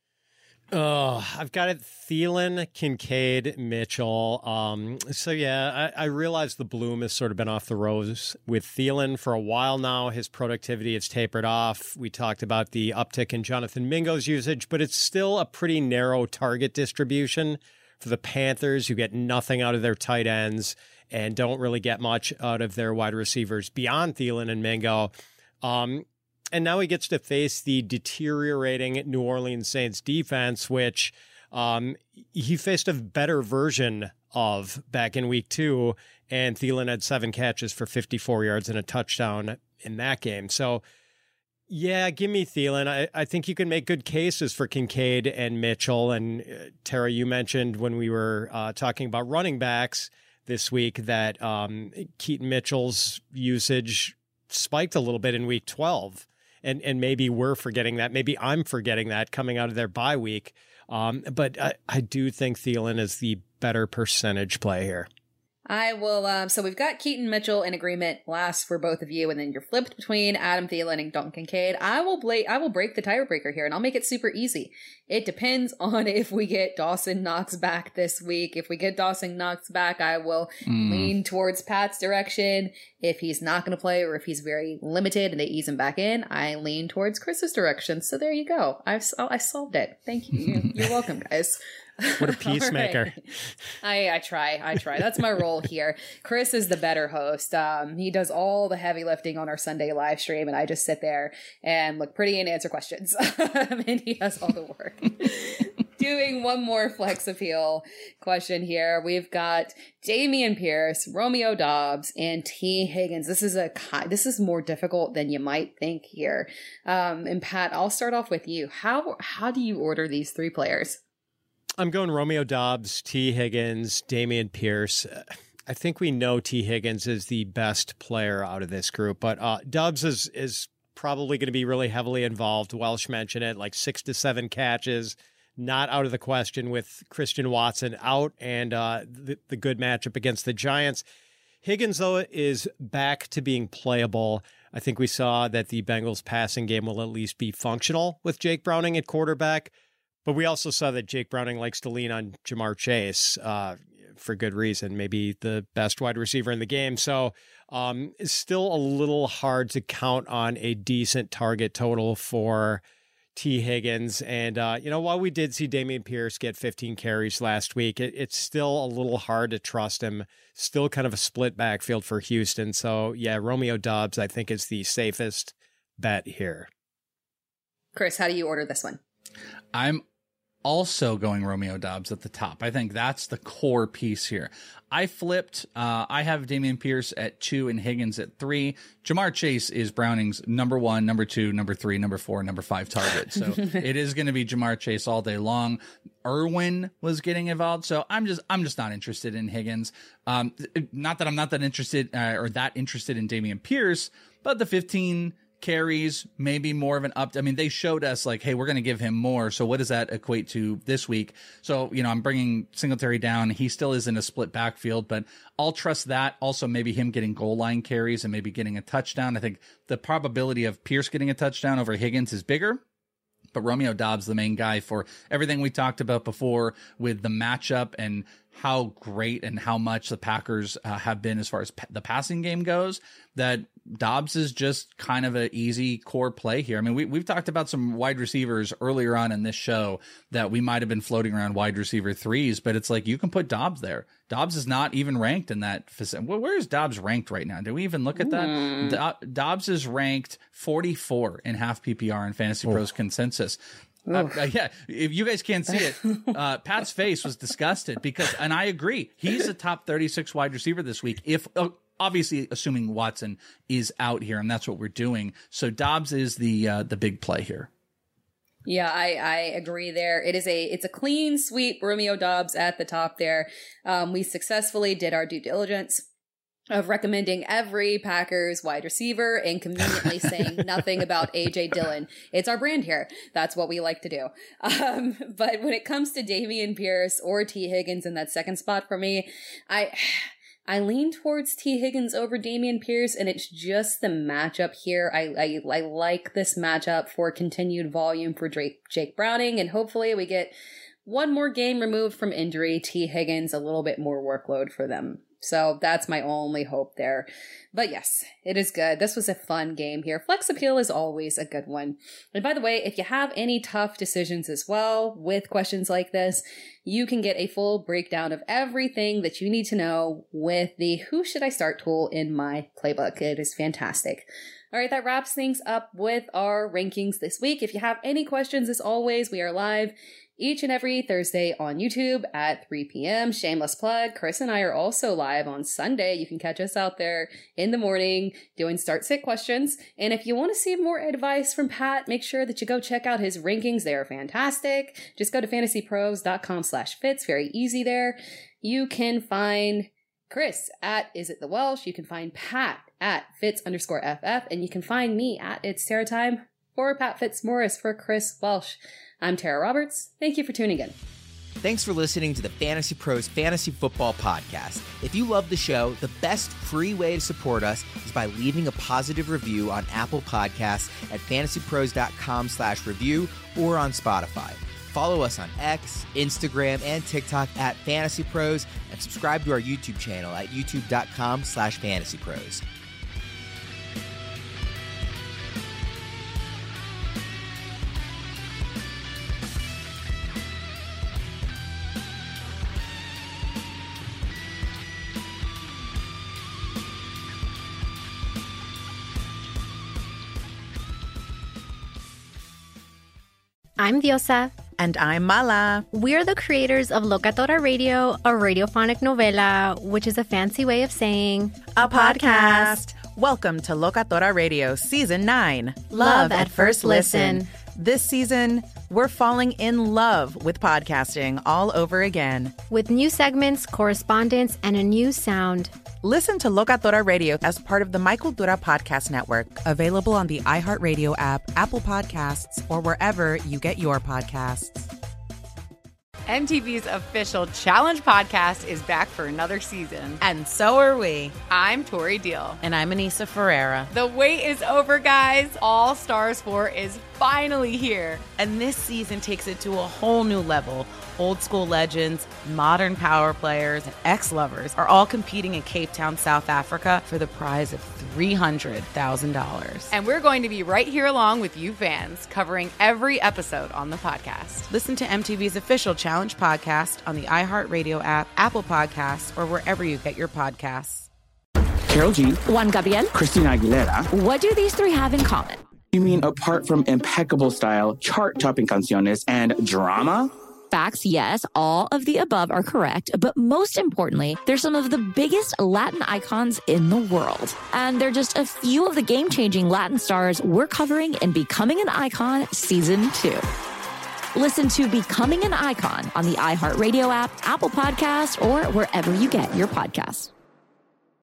Oh, I've got it. Thielen, Kincaid, Mitchell. Um, so yeah, I, I realize the bloom has sort of been off the rose with Thielen for a while now. His productivity has tapered off. We talked about the uptick in Jonathan Mingo's usage, but it's still a pretty narrow target distribution for the Panthers, who get nothing out of their tight ends and don't really get much out of their wide receivers beyond Thielen and Mingo. Um, And now he gets to face the deteriorating New Orleans Saints defense, which um, he faced a better version of back in week two. And Thielen had seven catches for fifty-four yards and a touchdown in that game. So, yeah, give me Thielen. I, I think you can make good cases for Kincaid and Mitchell. And uh, Tara, you mentioned when we were uh, talking about running backs this week that um, Keaton Mitchell's usage spiked a little bit in week twelve. And and maybe we're forgetting that. Maybe I'm forgetting that coming out of their bye week. Um, but I, I do think Thielen is the better percentage play here. I will, um, so we've got Keaton Mitchell in agreement last for both of you, and then you're flipped between Adam Thielen and Dalton Kincaid. I will bla- I will break the tiebreaker here, and I'll make it super easy. It depends on if we get Dawson Knox back this week. If we get Dawson Knox back, I will mm. lean towards Pat's direction. If he's not going to play, or if he's very limited and they ease him back in, I lean towards Chris's direction. So there you go. I've, I solved it. Thank you. You're welcome, guys. What a peacemaker. Right. I, I try. I try. That's my role here. Chris is the better host. Um, he does all the heavy lifting on our Sunday live stream, and I just sit there and look pretty and answer questions. And he does all the work. doing one more flex appeal question here. We've got Dameon Pierce, Romeo Doubs, and T. Higgins. This is a this is more difficult than you might think here. Um, and Pat, I'll start off with you. How how do you order these three players? I'm going Romeo Doubs, T. Higgins, Dameon Pierce. I think we know T. Higgins is the best player out of this group, but uh, Doubs is is probably going to be really heavily involved. Welsh mentioned it, like six to seven catches, not out of the question with Christian Watson out and uh, the, the good matchup against the Giants. Higgins, though, is back to being playable. I think we saw that the Bengals passing game will at least be functional with Jake Browning at quarterback, but we also saw that Jake Browning likes to lean on Jamar Chase. Uh, for good reason, maybe the best wide receiver in the game. So um, it's still a little hard to count on a decent target total for T. Higgins. And, uh, you know, while we did see Dameon Pierce get fifteen carries last week, it, it's still a little hard to trust him. Still kind of a split backfield for Houston. So, yeah, Romeo Doubs, I think, is the safest bet here. Chris, how do you order this one? I'm also going Romeo Doubs at the top. I think that's the core piece here. I flipped. Uh, I have Dameon Pierce at two and Higgins at three. Jamar Chase is Browning's number one, number two, number three, number four, number five target. So it is going to be Jamar Chase all day long. Irwin was getting involved, so I'm just I'm just not interested in Higgins. Um, not that I'm not that interested uh, or that interested in Dameon Pierce, but the fifteen carries, maybe more of an up. I mean, they showed us like, hey, we're going to give him more. So what does that equate to this week? So, you know, I'm bringing Singletary down. He still is in a split backfield, but I'll trust that. Also, maybe him getting goal line carries and maybe getting a touchdown. I think the probability of Pierce getting a touchdown over Higgins is bigger. But Romeo Doubs, the main guy for everything we talked about before with the matchup and how great and how much the Packers uh, have been as far as pa- the passing game goes, that Doubs is just kind of an easy core play here. I mean, we, we've talked about some wide receivers earlier on in this show that we might have been floating around wide receiver threes, but it's like you can put Doubs there. Doubs is not even ranked in that. Well, where is Doubs ranked right now? Do we even look at that? Mm. Do- Doubs is ranked forty-four in half P P R in Fantasy Pros oh. consensus. Uh, uh, yeah, if you guys can't see it, uh, Pat's face was disgusted because, and I agree, he's a top thirty-six wide receiver this week. If uh, obviously assuming Watson is out here, and that's what we're doing. So Doubs is the uh, the big play here. Yeah, I, I agree there. It is a it's a clean sweep. Romeo Doubs at the top there. Um, we successfully did our due diligence of recommending every Packers wide receiver and conveniently saying nothing about A J Dillon. It's our brand here. That's what we like to do. Um, but when it comes to Dameon Pierce or T. Higgins in that second spot for me, I I lean towards T. Higgins over Dameon Pierce, and it's just the matchup here. I I, I like this matchup for continued volume for Drake, Jake Browning, and hopefully we get one more game removed from injury. T. Higgins, a little bit more workload for them. So that's my only hope there. But yes, it is good. This was a fun game here. Flex Appeal is always a good one. And by the way, if you have any tough decisions as well with questions like this, you can get a full breakdown of everything that you need to know with the Who Should I Start tool in my playbook. It is fantastic. All right, that wraps things up with our rankings this week. If you have any questions, as always, we are live each and every Thursday on YouTube at three p.m. Shameless plug. Chris and I are also live on Sunday. You can catch us out there in the morning doing start sit questions. And if you want to see more advice from Pat, make sure that you go check out his rankings. They are fantastic. Just go to fantasypros.com slash fits. Very easy there. You can find Chris at Is It The Welsh. You can find Pat at Fitz underscore FF. And you can find me at It's Tara Time for Pat Fitzmaurice for Chris Welsh. I'm Tara Roberts. Thank you for tuning in. Thanks for listening to the Fantasy Pros Fantasy Football Podcast. If you love the show, the best free way to support us is by leaving a positive review on Apple Podcasts at fantasypros.com slash review or on Spotify. Follow us on X, Instagram, and TikTok at Fantasy Pros, and subscribe to our YouTube channel at youtube.com slash fantasypros. I'm Diosa. And I'm Mala. We're the creators of Locatora Radio, a radiophonic novela, which is a fancy way of saying a podcast. Welcome to Locatora Radio Season nine. Love at First Listen. This season, we're falling in love with podcasting all over again. With new segments, correspondence, and a new sound. Listen to Locatora Radio as part of the My Cultura Podcast Network, available on the iHeartRadio app, Apple Podcasts, or wherever you get your podcasts. M T V's official Challenge podcast is back for another season. And so are we. I'm Tori Deal. And I'm Anissa Ferreira. The wait is over, guys. All Stars four is finally here. And this season takes it to a whole new level. Old school legends, modern power players, and ex-lovers are all competing in Cape Town, South Africa for the prize of three hundred thousand dollars. And we're going to be right here along with you fans, covering every episode on the podcast. Listen to M T V's official Challenge podcast on the iHeartRadio app, Apple Podcasts, or wherever you get your podcasts. Karol G, Juan Gabriel, Christina Aguilera. What do these three have in common? You mean apart from impeccable style, chart-topping canciones, and drama? Facts, yes, all of the above are correct, but most importantly, they're some of the biggest Latin icons in the world. And they're just a few of the game-changing Latin stars we're covering in Becoming an Icon Season two. Listen to Becoming an Icon on the iHeartRadio app, Apple Podcasts, or wherever you get your podcasts.